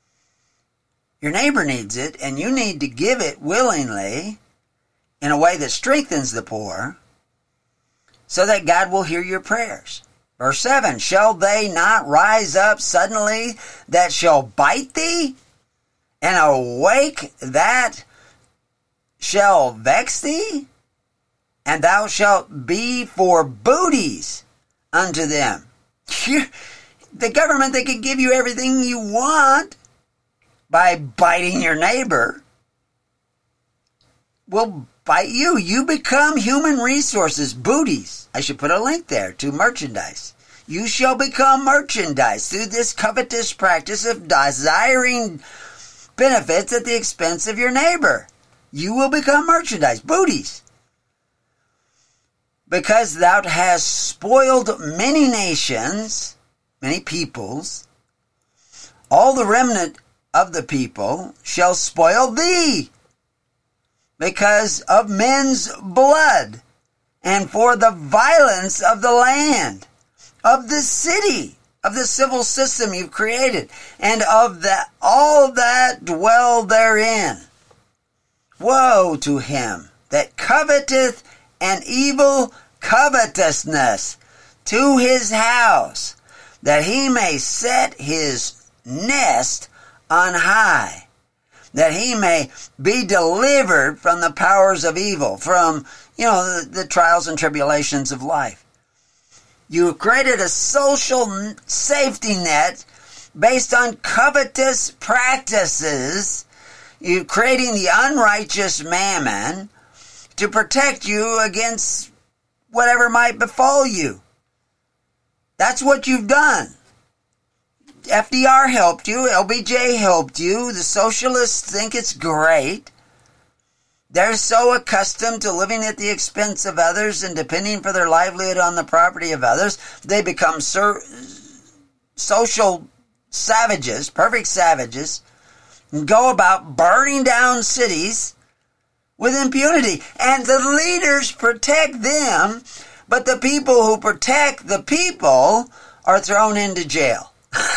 Your neighbor needs it, and you need to give it willingly in a way that strengthens the poor so that God will hear your prayers. Verse seven, shall they not rise up suddenly that shall bite thee? And awake that shall vex thee? And thou shalt be for booties unto them. The government, they could give you everything you want by biting your neighbor, will bite you. You become human resources, booties. I should put a link there to merchandise. You shall become merchandise through this covetous practice of desiring benefits at the expense of your neighbor. You will become merchandise, booties. Because thou hast spoiled many nations, many peoples, all the remnant of the people shall spoil thee because of men's blood and for the violence of the land, of the city, of the civil system you've created, and of the, all that dwell therein. Woe to him that coveteth an evil covetousness to his house, that he may set his nest on high, that he may be delivered from the powers of evil, from, you know, the, the trials and tribulations of life. You created a social safety net based on covetous practices. You're creating the unrighteous mammon to protect you against whatever might befall you. That's what you've done. F D R helped you. L B J helped you. The socialists think it's great. They're so accustomed to living at the expense of others and depending for their livelihood on the property of others, they become ser- social savages, perfect savages, and go about burning down cities with impunity. And the leaders protect them, but the people who protect the people are thrown into jail.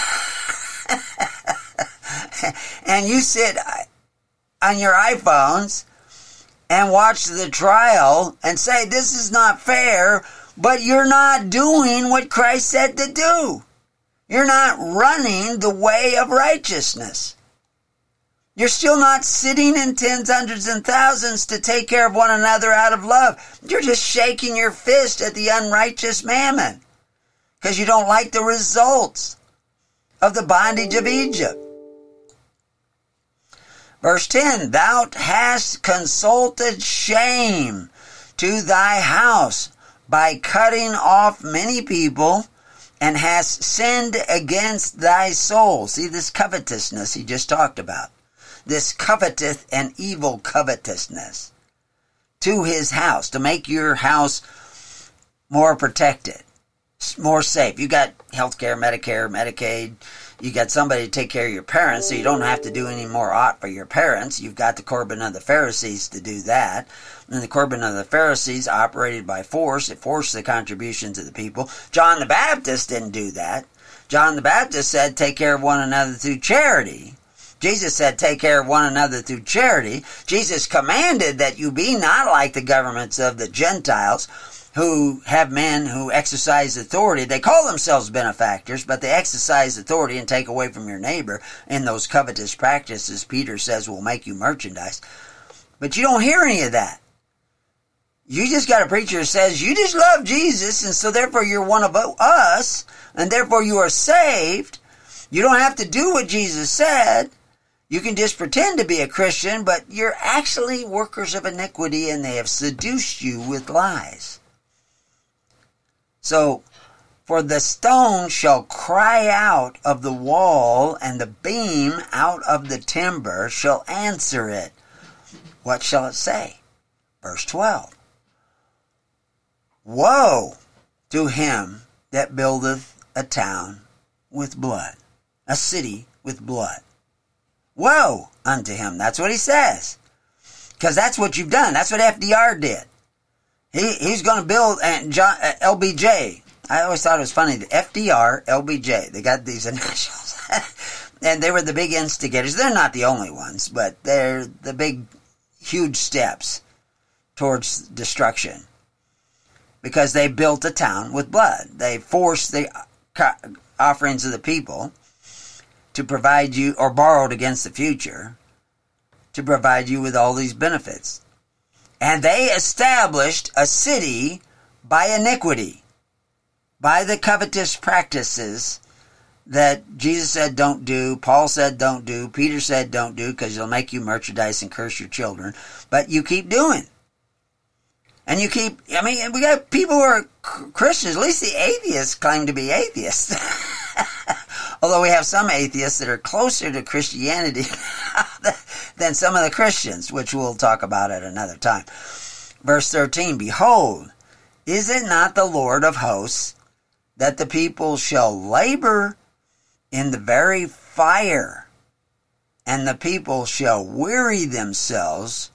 And you sit on your iPhones and watch the trial and say, this is not fair, but you're not doing what Christ said to do. You're not running the way of righteousness. You're still not sitting in tens, hundreds, and thousands to take care of one another out of love. You're just shaking your fist at the unrighteous mammon because you don't like the results of the bondage of Egypt. Verse ten, thou hast consulted shame to thy house by cutting off many people, and hast sinned against thy soul. See this covetousness he just talked about. This covetous and evil covetousness to his house, to make your house more protected, more safe. You got healthcare, Medicare, Medicaid. You got somebody to take care of your parents, so you don't have to do any more ought for your parents. You've got the Corban of the Pharisees to do that. And the Corban of the Pharisees operated by force. It forced the contribution to the people. John the Baptist didn't do that. John the Baptist said, take care of one another through charity. Jesus said, take care of one another through charity. Jesus commanded that you be not like the governments of the Gentiles, who have men who exercise authority. They call themselves benefactors, but they exercise authority and take away from your neighbor in those covetous practices Peter says will make you merchandise. But you don't hear any of that. You just got a preacher who says, you just love Jesus, and so therefore you're one of us, and therefore you are saved. You don't have to do what Jesus said. You can just pretend to be a Christian, but you're actually workers of iniquity, and they have seduced you with lies. So, for the stone shall cry out of the wall, and the beam out of the timber shall answer it. What shall it say? Verse twelve. Woe to him that buildeth a town with blood, a city with blood. Woe unto him. That's what he says. Because that's what you've done. That's what F D R did. He He's going to build, and John, uh, L B J, I always thought it was funny, the F D R, L B J, they got these initials. And they were the big instigators. They're not the only ones, but they're the big, huge steps towards destruction. Because they built a town with blood. They forced the offerings of the people to provide you, or borrowed against the future, to provide you with all these benefits. And they established a city by iniquity, by the covetous practices that Jesus said don't do, Paul said don't do, Peter said don't do, because it'll make you merchandise and curse your children. But you keep doing. And you keep, I mean, we got people who are Christians, at least the atheists claim to be atheists. Although we have some atheists that are closer to Christianity than some of the Christians, which we'll talk about at another time. Verse thirteen, behold, is it not the Lord of hosts, that the people shall labor in the very fire, and the people shall weary themselves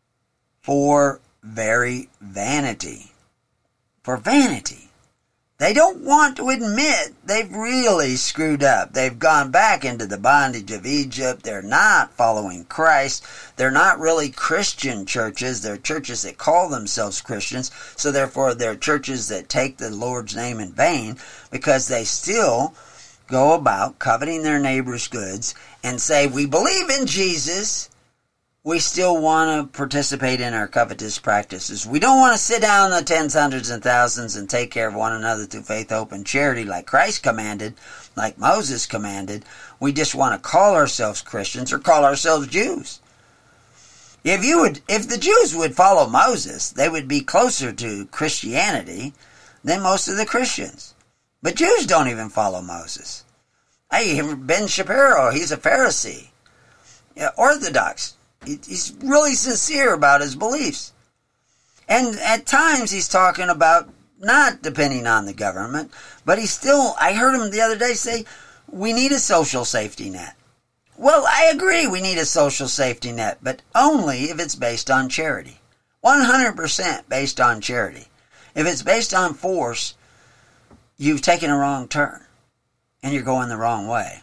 for very vanity. For vanity. They don't want to admit they've really screwed up. They've gone back into the bondage of Egypt. They're not following Christ. They're not really Christian churches. They're churches that call themselves Christians. So therefore, they're churches that take the Lord's name in vain, because they still go about coveting their neighbor's goods and say, we believe in Jesus. We still want to participate in our covetous practices. We don't want to sit down in the tens, hundreds, and thousands and take care of one another through faith, hope, and charity like Christ commanded, like Moses commanded. We just want to call ourselves Christians or call ourselves Jews. If you would, if the Jews would follow Moses, they would be closer to Christianity than most of the Christians. But Jews don't even follow Moses. Hey, Ben Shapiro, he's a Pharisee. Yeah, Orthodox. He's really sincere about his beliefs. And at times he's talking about not depending on the government, but he's still, I heard him the other day say, we need a social safety net. Well, I agree we need a social safety net, but only if it's based on charity. one hundred percent based on charity. If it's based on force, you've taken a wrong turn, and you're going the wrong way.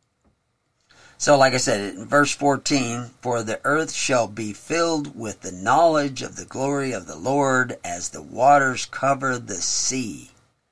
So like I said, in verse fourteen, for the earth shall be filled with the knowledge of the glory of the Lord as the waters cover the sea.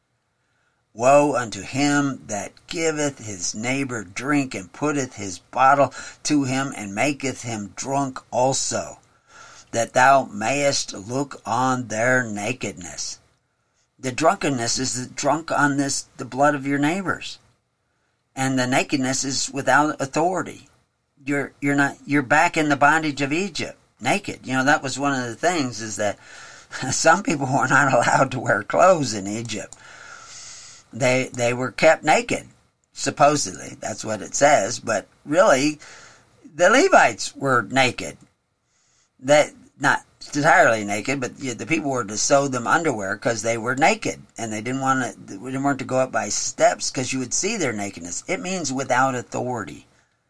Woe unto him that giveth his neighbor drink, and putteth his bottle to him, and maketh him drunk also, that thou mayest look on their nakedness. The drunkenness is the drunk on this, the blood of your neighbors. And the nakedness is without authority. You're you're not you're back in the bondage of Egypt, naked. You know, that was one of the things, is that some people were not allowed to wear clothes in Egypt. They they were kept naked, supposedly. That's what it says. But really, the Levites were naked. They not entirely naked, but the people were to sew them underwear because they were naked, and they didn't want to. They didn't want to go up by steps because you would see their nakedness. It means without authority.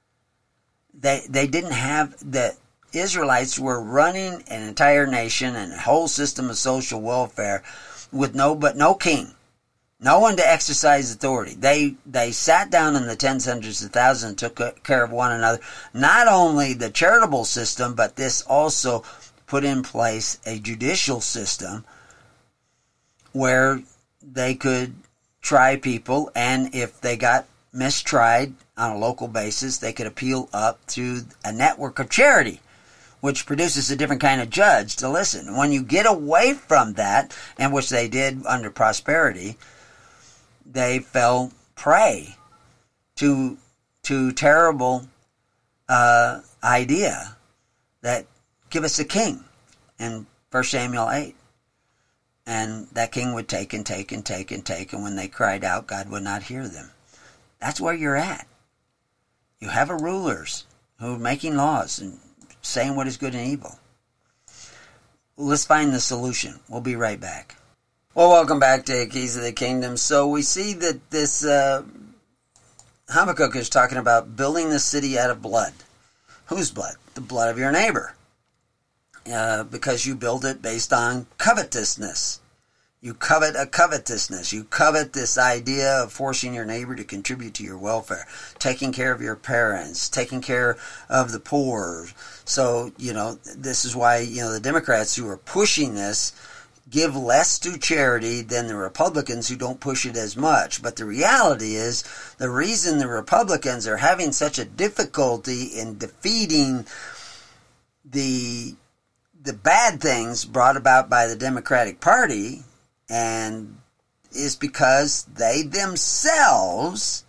They they didn't have the Israelites were running an entire nation and a whole system of social welfare with no but no king. No one to exercise authority. They they sat down in the tens, hundreds, and thousands and took care of one another. Not only the charitable system, but this also put in place a judicial system where they could try people, and if they got mistried on a local basis, they could appeal up to a network of charity, which produces a different kind of judge to listen. When you get away from that, and which they did under prosperity, they fell prey to to terrible uh, idea that give us a king in First Samuel eight. And that king would take and take and take and take, and when they cried out, God would not hear them. That's where you're at. You have a rulers who are making laws and saying what is good and evil. Let's find the solution. We'll be right back. Well, welcome back to Keys of the Kingdom. So we see that this uh, Habakkuk is talking about building the city out of blood. Whose blood? The blood of your neighbor. Uh, because you build it based on covetousness. You covet a covetousness. You covet this idea of forcing your neighbor to contribute to your welfare, taking care of your parents, taking care of the poor. So, you know, this is why, you know, the Democrats who are pushing this give less to charity than the Republicans who don't push it as much. But the reality is, the reason the Republicans are having such a difficulty in defeating the the bad things brought about by the Democratic Party and is because they themselves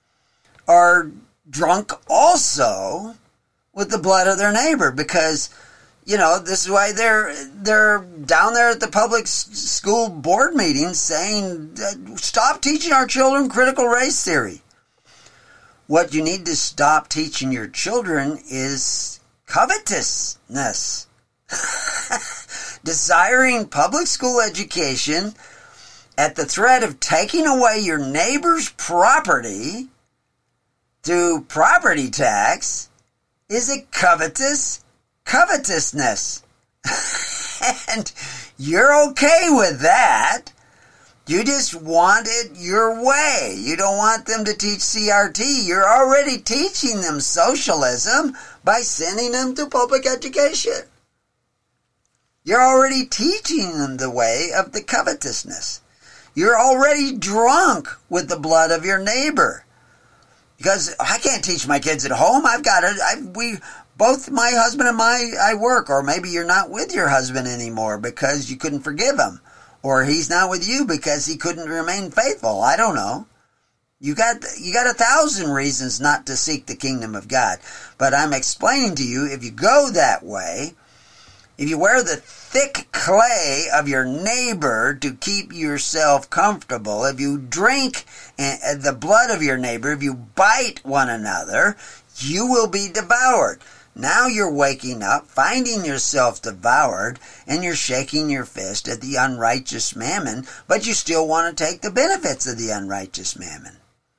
are drunk also with the blood of their neighbor. Because, you know, this is why they're they're down there at the public school board meetings saying, stop teaching our children critical race theory. What you need to stop teaching your children is covetousness. Desiring public school education at the threat of taking away your neighbor's property through property tax is a covetous covetousness. And you're okay with that. You just want it your way. You don't want them to teach C R T. You're already teaching them socialism by sending them to public education. You're already teaching them the way of the covetousness. You're already drunk with the blood of your neighbor. Because I can't teach my kids at home. I've got it. I, we both, my husband and my, I work. Or maybe you're not with your husband anymore because you couldn't forgive him. Or he's not with you because he couldn't remain faithful. I don't know. You got you got a thousand reasons not to seek the kingdom of God. But I'm explaining to you, if you go that way, if you wear the thick clay of your neighbor to keep yourself comfortable, if you drink the blood of your neighbor, if you bite one another, you will be devoured. Now you're waking up, finding yourself devoured, and you're shaking your fist at the unrighteous mammon, but you still want to take the benefits of the unrighteous mammon.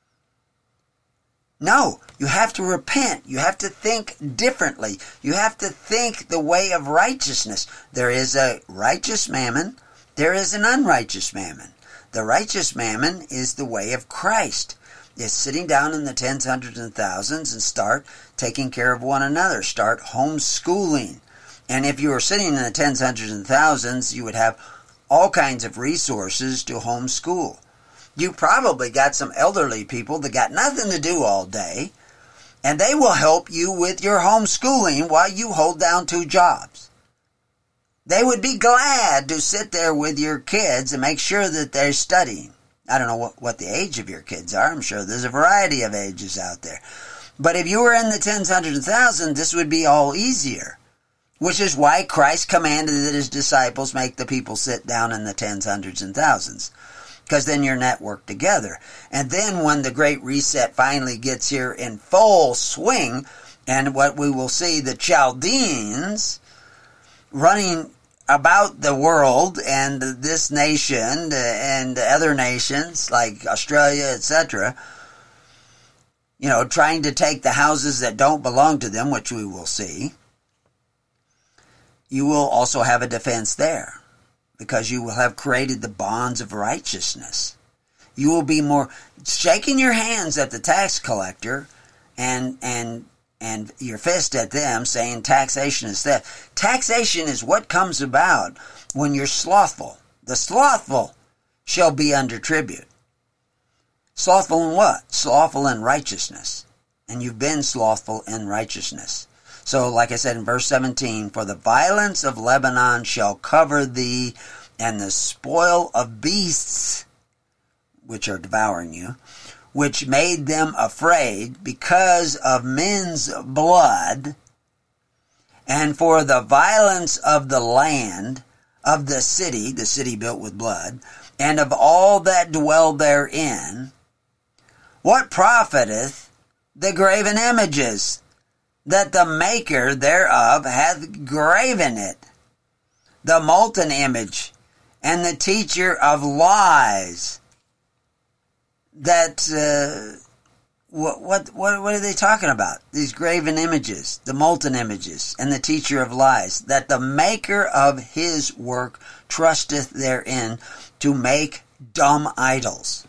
No, you have to repent. You have to think differently. You have to think the way of righteousness. There is a righteous mammon. There is an unrighteous mammon. The righteous mammon is the way of Christ. It's sitting down in the tens, hundreds, and thousands and start taking care of one another. Start homeschooling. And if you were sitting in the tens, hundreds, and thousands, you would have all kinds of resources to homeschool. You probably got some elderly people that got nothing to do all day, and they will help you with your homeschooling while you hold down two jobs. They would be glad to sit there with your kids and make sure that they're studying. I don't know what, what the age of your kids are. I'm sure there's a variety of ages out there. But if you were in the tens, hundreds, and thousands, this would be all easier, which is why Christ commanded that his disciples make the people sit down in the tens, hundreds, and thousands. Because then you're networked together. And then when the Great Reset finally gets here in full swing, and what we will see, the Chaldeans running about the world and this nation and other nations like Australia, et cetera, you know, trying to take the houses that don't belong to them, which we will see, you will also have a defense there. Because you will have created the bonds of righteousness. You will be more shaking your hands at the tax collector and and and your fist at them saying taxation is theft. Taxation is what comes about when you're slothful. The slothful shall be under tribute. Slothful in what? Slothful in righteousness. And you've been slothful in righteousness. So, like I said in verse seventeen, for the violence of Lebanon shall cover thee, and the spoil of beasts, which are devouring you, which made them afraid because of men's blood, and for the violence of the land, of the city, the city built with blood, and of all that dwell therein, what profiteth the graven images, that the maker thereof hath graven it, the molten image, and the teacher of lies? That, uh, what, what, what, what are they talking about? These graven images, the molten images, and the teacher of lies, that the maker of his work trusteth therein to make dumb idols.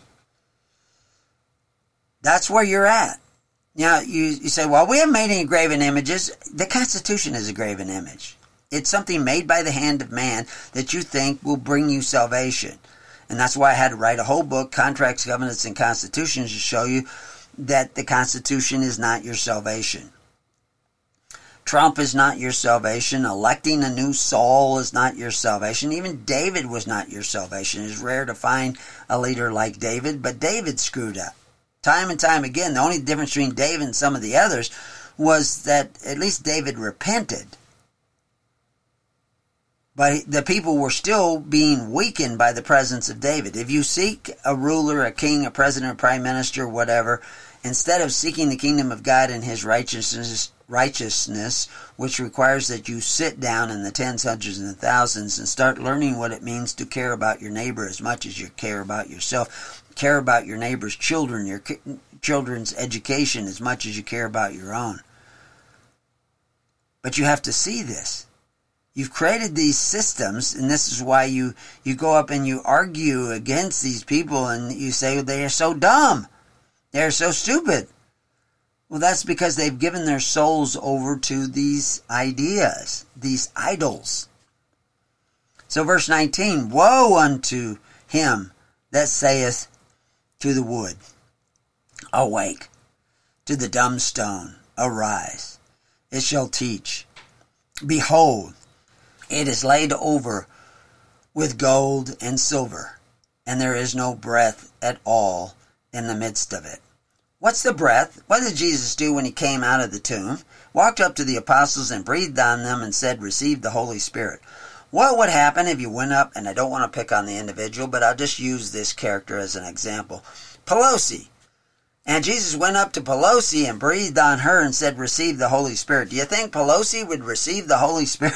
That's where you're at. Now, you, you say, well, we haven't made any graven images. The Constitution is a graven image. It's something made by the hand of man that you think will bring you salvation. And that's why I had to write a whole book, Contracts, Covenants, and Constitutions, to show you that the Constitution is not your salvation. Trump is not your salvation. Electing a new Saul is not your salvation. Even David was not your salvation. It's rare to find a leader like David, but David screwed up. Time and time again, the only difference between David and some of the others was that at least David repented. But the people were still being weakened by the presence of David. If you seek a ruler, a king, a president, a prime minister, whatever, instead of seeking the kingdom of God and his righteousness, righteousness, which requires that you sit down in the tens, hundreds, and thousands and start learning what it means to care about your neighbor as much as you care about yourself. Care about your neighbor's children, your children's education as much as you care about your own. But you have to see this. You've created these systems, and this is why you, you go up and you argue against these people and you say they are so dumb. They're so stupid. Well, that's because they've given their souls over to these ideas, these idols. So verse nineteen, woe unto him that saith to the wood, awake, to the dumb stone, arise. It shall teach. Behold, it is laid over with gold and silver, and there is no breath at all in the midst of it. What's the breath? What did Jesus do when he came out of the tomb? Walked up to the apostles and breathed on them and said, receive the Holy Spirit. What would happen if you went up, and I don't want to pick on the individual, but I'll just use this character as an example. Pelosi. And Jesus went up to Pelosi and breathed on her and said, receive the Holy Spirit. Do you think Pelosi would receive the Holy Spirit?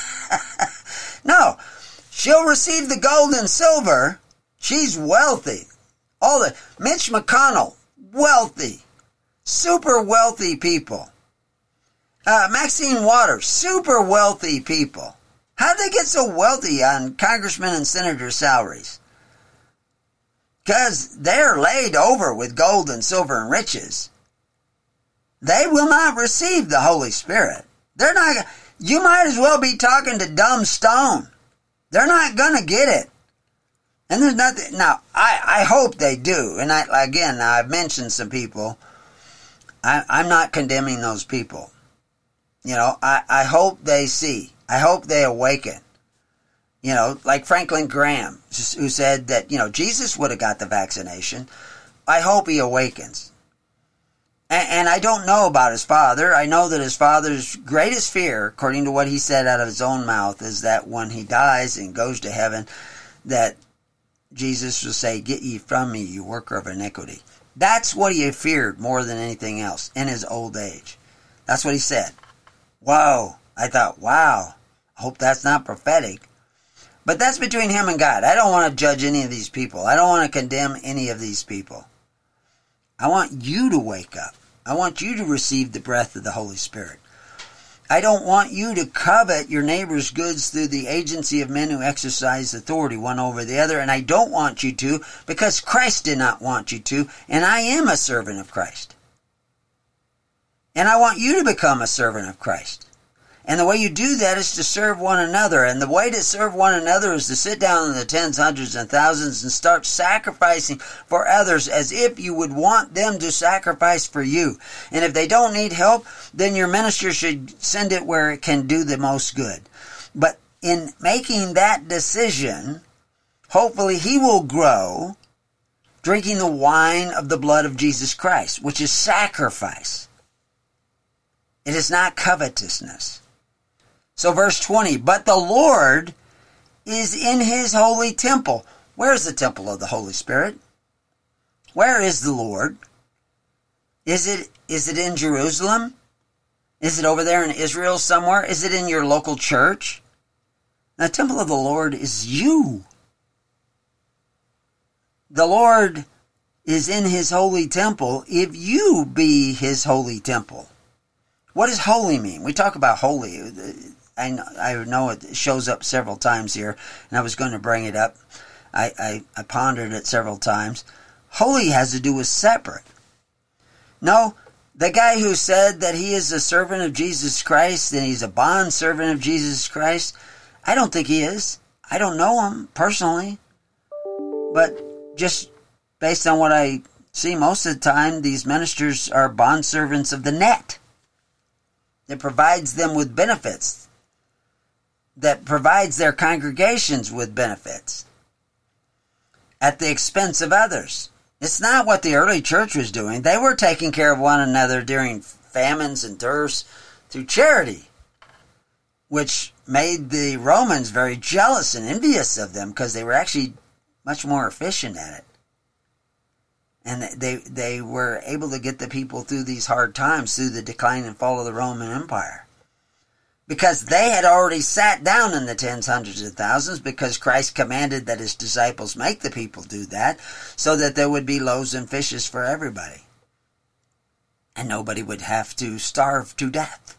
No. She'll receive the gold and silver. She's wealthy. All the Mitch McConnell, wealthy. Super wealthy people. Uh, Maxine Waters, super wealthy people. How'd they get so wealthy on congressmen and senators' salaries? Because they're laid over with gold and silver and riches. They will not receive the Holy Spirit. They're not. You might as well be talking to dumb stone. They're not going to get it. And there's nothing. Now, I, I hope they do. And I, again, I've mentioned some people. I, I'm not condemning those people. You know, I, I hope they see. I hope they awaken. You know, like Franklin Graham, who said that, you know, Jesus would have got the vaccination. I hope he awakens. And, and I don't know about his father. I know that his father's greatest fear, according to what he said out of his own mouth, is that when he dies and goes to heaven, that Jesus will say, get ye from me, you worker of iniquity. That's what he feared more than anything else in his old age. That's what he said. Whoa. I thought, wow, I hope that's not prophetic. But that's between him and God. I don't want to judge any of these people. I don't want to condemn any of these people. I want you to wake up. I want you to receive the breath of the Holy Spirit. I don't want you to covet your neighbor's goods through the agency of men who exercise authority one over the other. And I don't want you to because Christ did not want you to. And I am a servant of Christ. And I want you to become a servant of Christ. And the way you do that is to serve one another. And the way to serve one another is to sit down in the tens, hundreds, and thousands and start sacrificing for others as if you would want them to sacrifice for you. And if they don't need help, then your minister should send it where it can do the most good. But in making that decision, hopefully he will grow drinking the wine of the blood of Jesus Christ, which is sacrifice. It is not covetousness. So verse twenty, but the Lord is in his holy temple. Where's the temple of the Holy Spirit? Where is the Lord? Is it, is it in Jerusalem? Is it over there in Israel somewhere? Is it in your local church? The temple of the Lord is you. The Lord is in his holy temple if you be his holy temple. What does holy mean? We talk about holy. I know, I know it shows up several times here, and I was going to bring it up. I, I, I pondered it several times. Holy has to do with separate. No, the guy who said that he is a servant of Jesus Christ and he's a bond servant of Jesus Christ, I don't think he is. I don't know him personally. But just based on what I see most of the time, these ministers are bond servants of the net. That provides them with benefits. That provides their congregations with benefits. At the expense of others. It's not what the early church was doing. They were taking care of one another during famines and dearths through charity. Which made the Romans very jealous and envious of them because they were actually much more efficient at it. And they they were able to get the people through these hard times, through the decline and fall of the Roman Empire. Because they had already sat down in the tens, hundreds, and thousands, because Christ commanded that his disciples make the people do that, so that there would be loaves and fishes for everybody. And nobody would have to starve to death.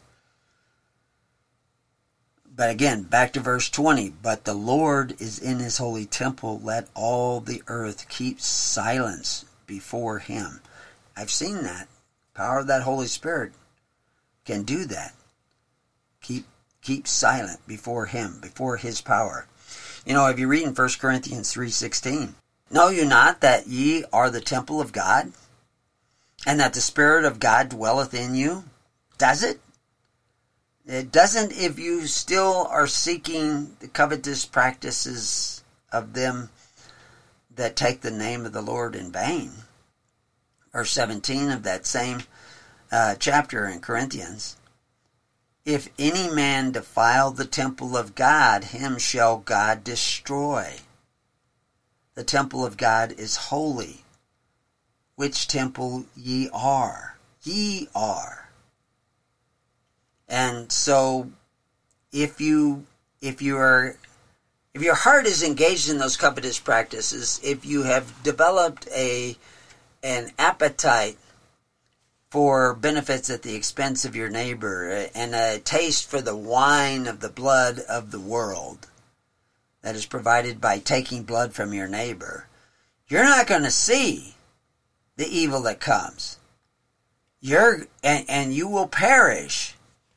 But again, back to verse twenty. But the Lord is in his holy temple. Let all the earth keep silence before him. I've seen that. Power of that Holy Spirit can do that. Keep keep silent before him, before his power. You know, if you read in First Corinthians three sixteen, know you not that ye are the temple of God, and that the Spirit of God dwelleth in you? Does it? It doesn't if you still are seeking the covetous practices of them that take the name of the Lord in vain. or seventeen of that same uh, chapter in Corinthians. If any man defile the temple of God, him shall God destroy. The temple of God is holy, which temple ye are. Ye are. And so, if you, if you are, if your heart is engaged in those covetous practices, if you have developed a, an appetite for benefits at the expense of your neighbor, and a taste for the wine of the blood of the world that is provided by taking blood from your neighbor, you're not going to see the evil that comes. You're and, and you will perish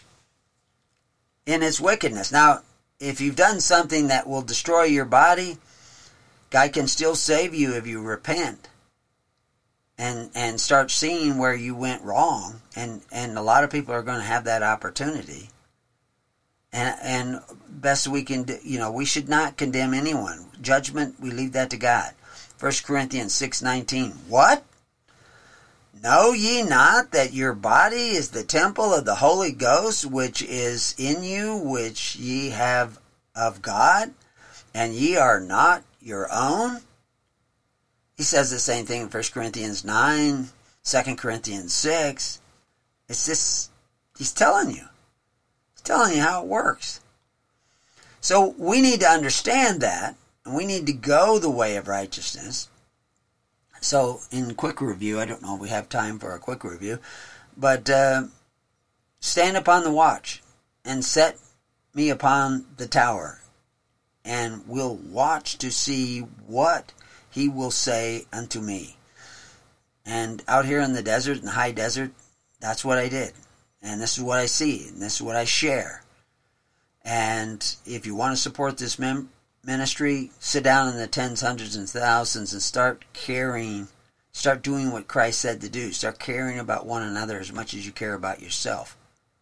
in its wickedness. Now, if you've done something that will destroy your body, God can still save you if you repent and and start seeing where you went wrong. And, and a lot of people are going to have that opportunity. And, and best we can do, you know, we should not condemn anyone. Judgment, we leave that to God. First Corinthians six nineteen. What? Know ye not that your body is the temple of the Holy Ghost, which is in you, which ye have of God, and ye are not your own? He says the same thing in First Corinthians nine, Second Corinthians six. It's just, he's telling you. He's telling you how it works. So we need to understand that, and we need to go the way of righteousness. So in quick review, I don't know if we have time for a quick review, but uh, stand upon the watch and set me upon the tower, and will watch to see what he will say unto me. And out here in the desert, in the high desert, that's what I did. And this is what I see, and this is what I share. And if you want to support this mem- ministry, sit down in the tens, hundreds, and thousands and start caring, start doing what Christ said to do. Start caring about one another as much as you care about yourself.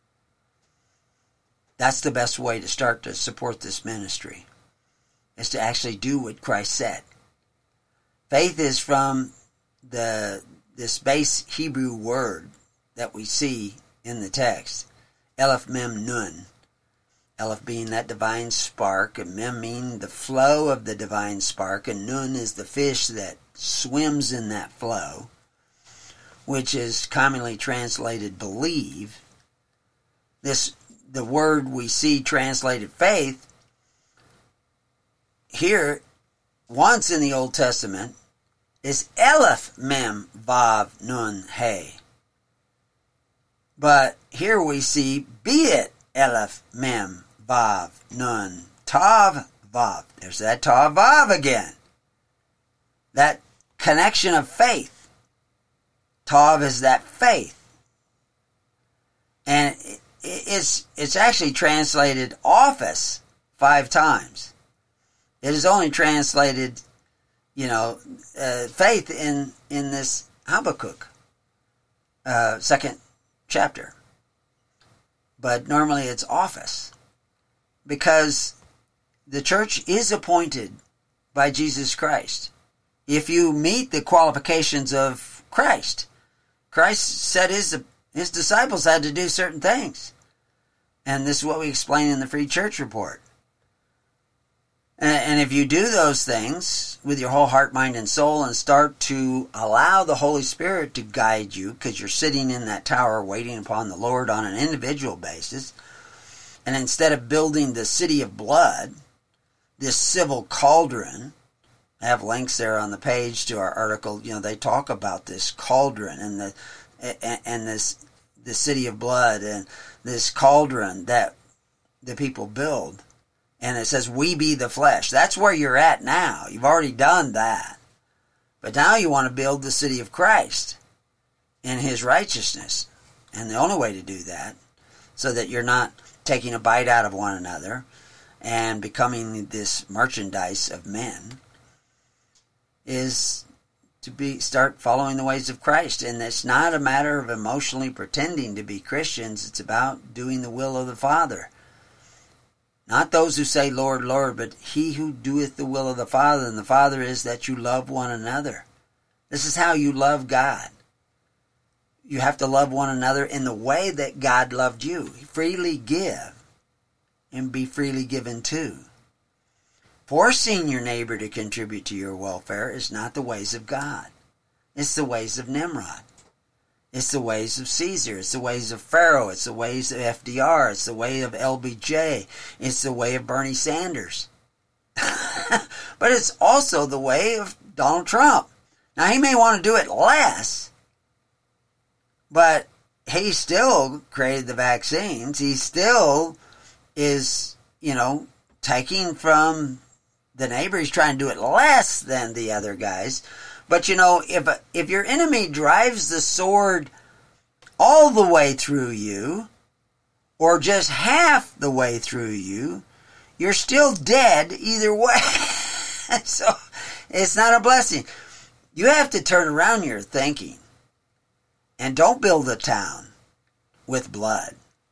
That's the best way to start to support this ministry, is to actually do what Christ said. Faith is from the this base Hebrew word that we see in the text, Aleph Mem Nun. Aleph being that divine spark, and Mem meaning the flow of the divine spark, and Nun is the fish that swims in that flow, which is commonly translated believe. This, the word we see translated faith, here, once in the Old Testament, is Aleph Mem Vav Nun He. But here we see be it Aleph Mem Vav Nun Tav Vav. There's that Tav Vav again. That connection of faith. Tav is that faith. And it's it's actually translated office five times. It is only translated, you know, uh, faith in, in this Habakkuk, uh, second chapter. But normally it's office, because the church is appointed by Jesus Christ. If you meet the qualifications of Christ, Christ said his, his disciples had to do certain things. And this is what we explain in the Free Church Report. And if you do those things with your whole heart, mind, and soul, and start to allow the Holy Spirit to guide you, because you're sitting in that tower waiting upon the Lord on an individual basis, and instead of building the city of blood, this civil cauldron, I have links there on the page to our article. You know, they talk about this cauldron and the and, and this the city of blood and this cauldron that the people build. And it says, we be the flesh. That's where you're at now. You've already done that. But now you want to build the city of Christ in his righteousness. And the only way to do that, so that you're not taking a bite out of one another and becoming this merchandise of men, is to be start following the ways of Christ. And it's not a matter of emotionally pretending to be Christians. It's about doing the will of the Father. Not those who say, Lord, Lord, but he who doeth the will of the Father. And the Father is that you love one another. This is how you love God. you have to love one another in the way that God loved you. Freely give and be freely given to. Forcing your neighbor to contribute to your welfare is not the ways of God. It's the ways of Nimrod. It's the ways of Caesar. It's the ways of Pharaoh. It's the ways of F D R. It's the way of L B J. It's the way of Bernie Sanders. But it's also the way of Donald Trump. Now, he may want to do it less, but he still created the vaccines. He still is, you know, taking from the neighbor. He's trying to do it less than the other guys. But, you know, if if your enemy drives the sword all the way through you, or just half the way through you, you're still dead either way. So it's not a blessing. You have to turn around your thinking. And don't build a town with blood,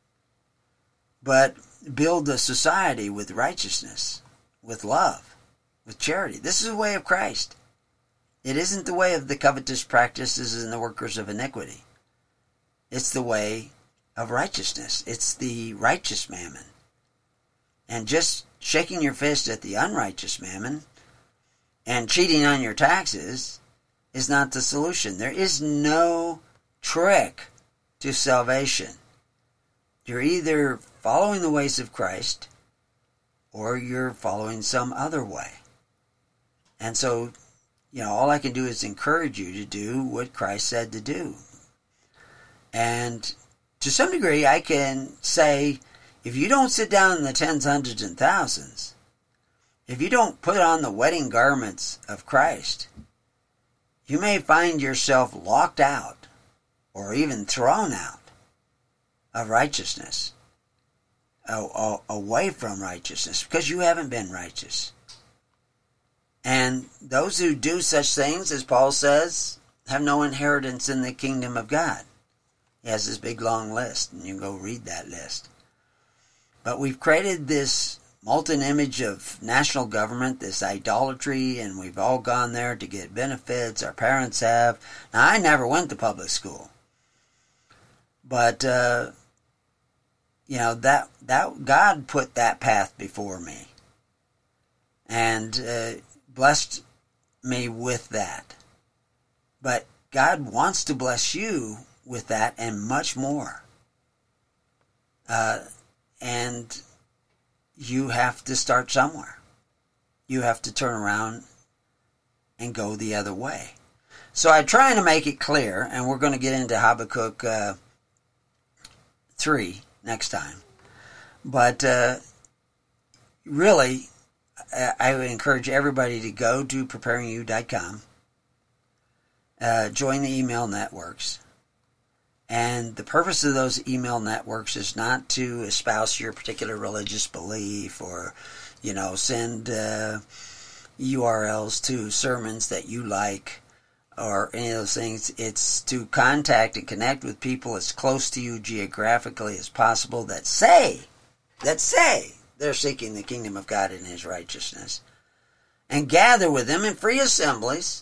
but build a society with righteousness, with love, with charity. This is the way of Christ. It isn't the way of the covetous practices and the workers of iniquity. It's the way of righteousness. It's the righteous mammon. And just shaking your fist at the unrighteous mammon and cheating on your taxes is not the solution. There is no trick to salvation. You're either following the ways of Christ or you're following some other way. And so, you know, all I can do is encourage you to do what Christ said to do. And to some degree, I can say, if you don't sit down in the tens, hundreds, and thousands, if you don't put on the wedding garments of Christ, you may find yourself locked out or even thrown out of righteousness, away from righteousness, because you haven't been righteous. And those who do such things, as Paul says, have no inheritance in the kingdom of God. He has this big long list, and you can go read that list. But we've created this molten image of national government, this idolatry, and we've all gone there to get benefits. Our parents have. Now, I never went to public school. But, uh, you know, that that God put that path before me. And uh, blessed me with that. But God wants to bless you with that and much more. Uh, and you have to start somewhere. You have to turn around and go the other way. So I'm trying to make it clear, and we're going to get into Habakkuk uh, three next time. But uh, really, I would encourage everybody to go to preparing you dot com, uh, join the email networks. And the purpose of those email networks is not to espouse your particular religious belief or, you know, send uh, U R Ls to sermons that you like or any of those things. It's to contact and connect with people as close to you geographically as possible that say, that say they're seeking the kingdom of God and His righteousness. And gather with them in free assemblies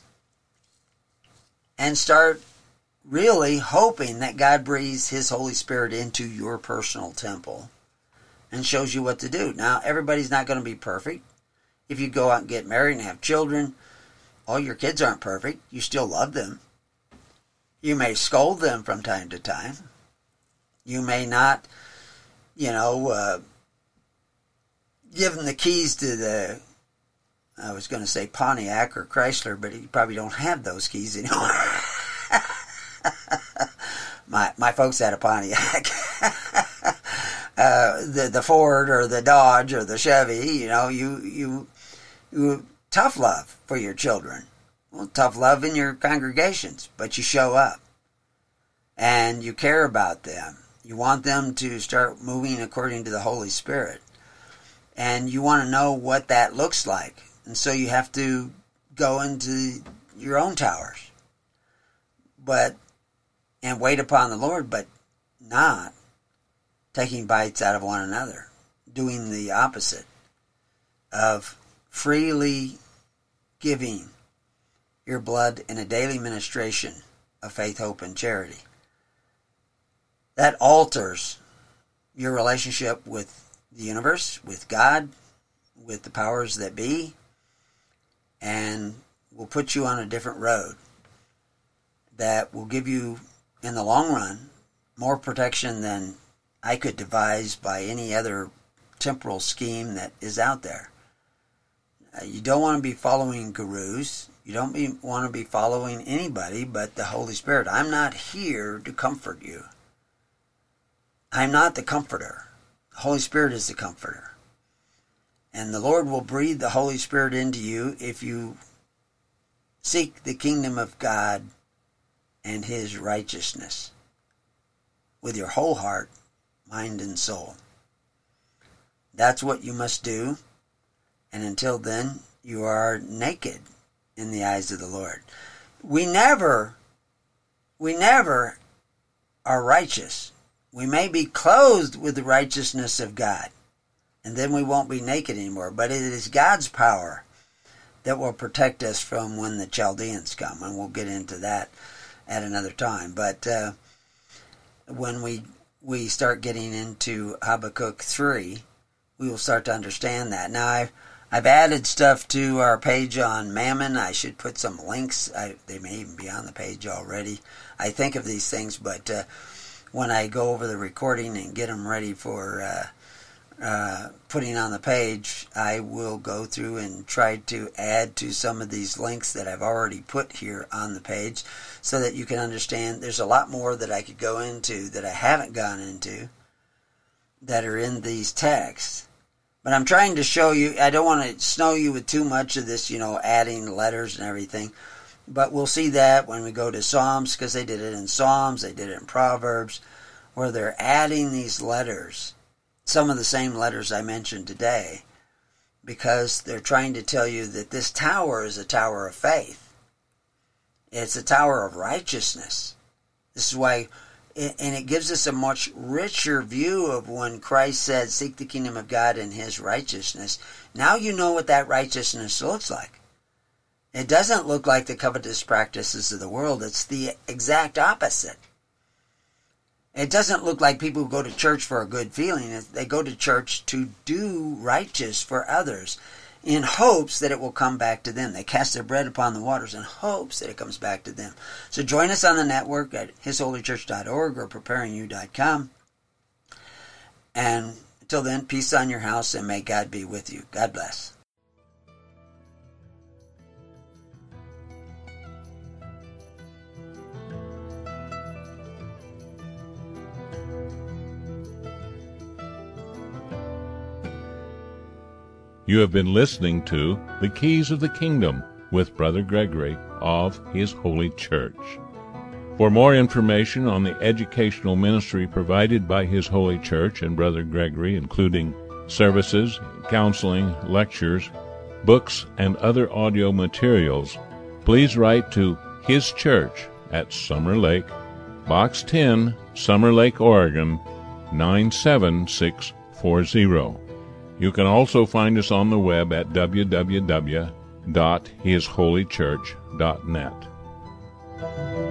and start really hoping that God breathes His Holy Spirit into your personal temple and shows you what to do. Now, everybody's not going to be perfect. If you go out and get married and have children, all your kids aren't perfect. You still love them. You may scold them from time to time. You may not, you know, uh, give them the keys to the, I was going to say Pontiac or Chrysler, but you probably don't have those keys anymore. my my folks had a Pontiac. uh, the the Ford or the Dodge or the Chevy, you know, you you you tough love for your children. Well, tough love in your congregations, but you show up and you care about them. You want them to start moving according to the Holy Spirit, and you want to know what that looks like, and so you have to go into your own towers, but. And wait upon the Lord, but not taking bites out of one another, doing the opposite of freely giving your blood in a daily ministration of faith, hope, and charity. that alters your relationship with the universe, with God, with the powers that be, and will put you on a different road that will give you, in the long run, more protection than I could devise by any other temporal scheme that is out there. Uh, you don't want to be following gurus. You don't be, want to be following anybody but the Holy Spirit. I'm not here to comfort you. I'm not the comforter. The Holy Spirit is the comforter. And the Lord will breathe the Holy Spirit into you if you seek the kingdom of God and His righteousness with your whole heart, mind, and soul. That's what you must do. And until then, you are naked in the eyes of the Lord. We never, we never are righteous. We may be clothed with the righteousness of God, and then we won't be naked anymore. But it is God's power that will protect us from when the Chaldeans come, and we'll get into that at another time. But uh, when we we start getting into Habakkuk three, we will start to understand that. Now, I've, I've added stuff to our page on Mammon. I should put some links. I, they may even be on the page already. I think of these things, but uh, when I go over the recording and get them ready for uh, uh, putting on the page, I will go through and try to add to some of these links that I've already put here on the page so that you can understand. There's a lot more that I could go into that I haven't gone into that are in these texts. But I'm trying to show you, I don't want to snow you with too much of this, you know, adding letters and everything. But we'll see that when we go to Psalms, because they did it in Psalms, they did it in Proverbs, where they're adding these letters, some of the same letters I mentioned today, because they're trying to tell you that this tower is a tower of faith. It's a tower of righteousness. This is why, and it gives us a much richer view of when Christ said, seek the kingdom of God and His righteousness. Now you know what that righteousness looks like. It doesn't look like the covetous practices of the world. It's the exact opposite. It doesn't look like people who go to church for a good feeling. They go to church to do righteous for others in hopes that it will come back to them. They cast their bread upon the waters in hopes that it comes back to them. So join us on the network at his holy church dot org or preparing you dot com. And until then, peace on your house, and may God be with you. God bless. You have been listening to The Keys of the Kingdom with Brother Gregory of His Holy Church. For more information on the educational ministry provided by His Holy Church and Brother Gregory, including services, counseling, lectures, books, and other audio materials, please write to His Church at Summer Lake, Box ten, Summer Lake, Oregon, nine seven six four zero. You can also find us on the web at w w w dot his holy church dot net.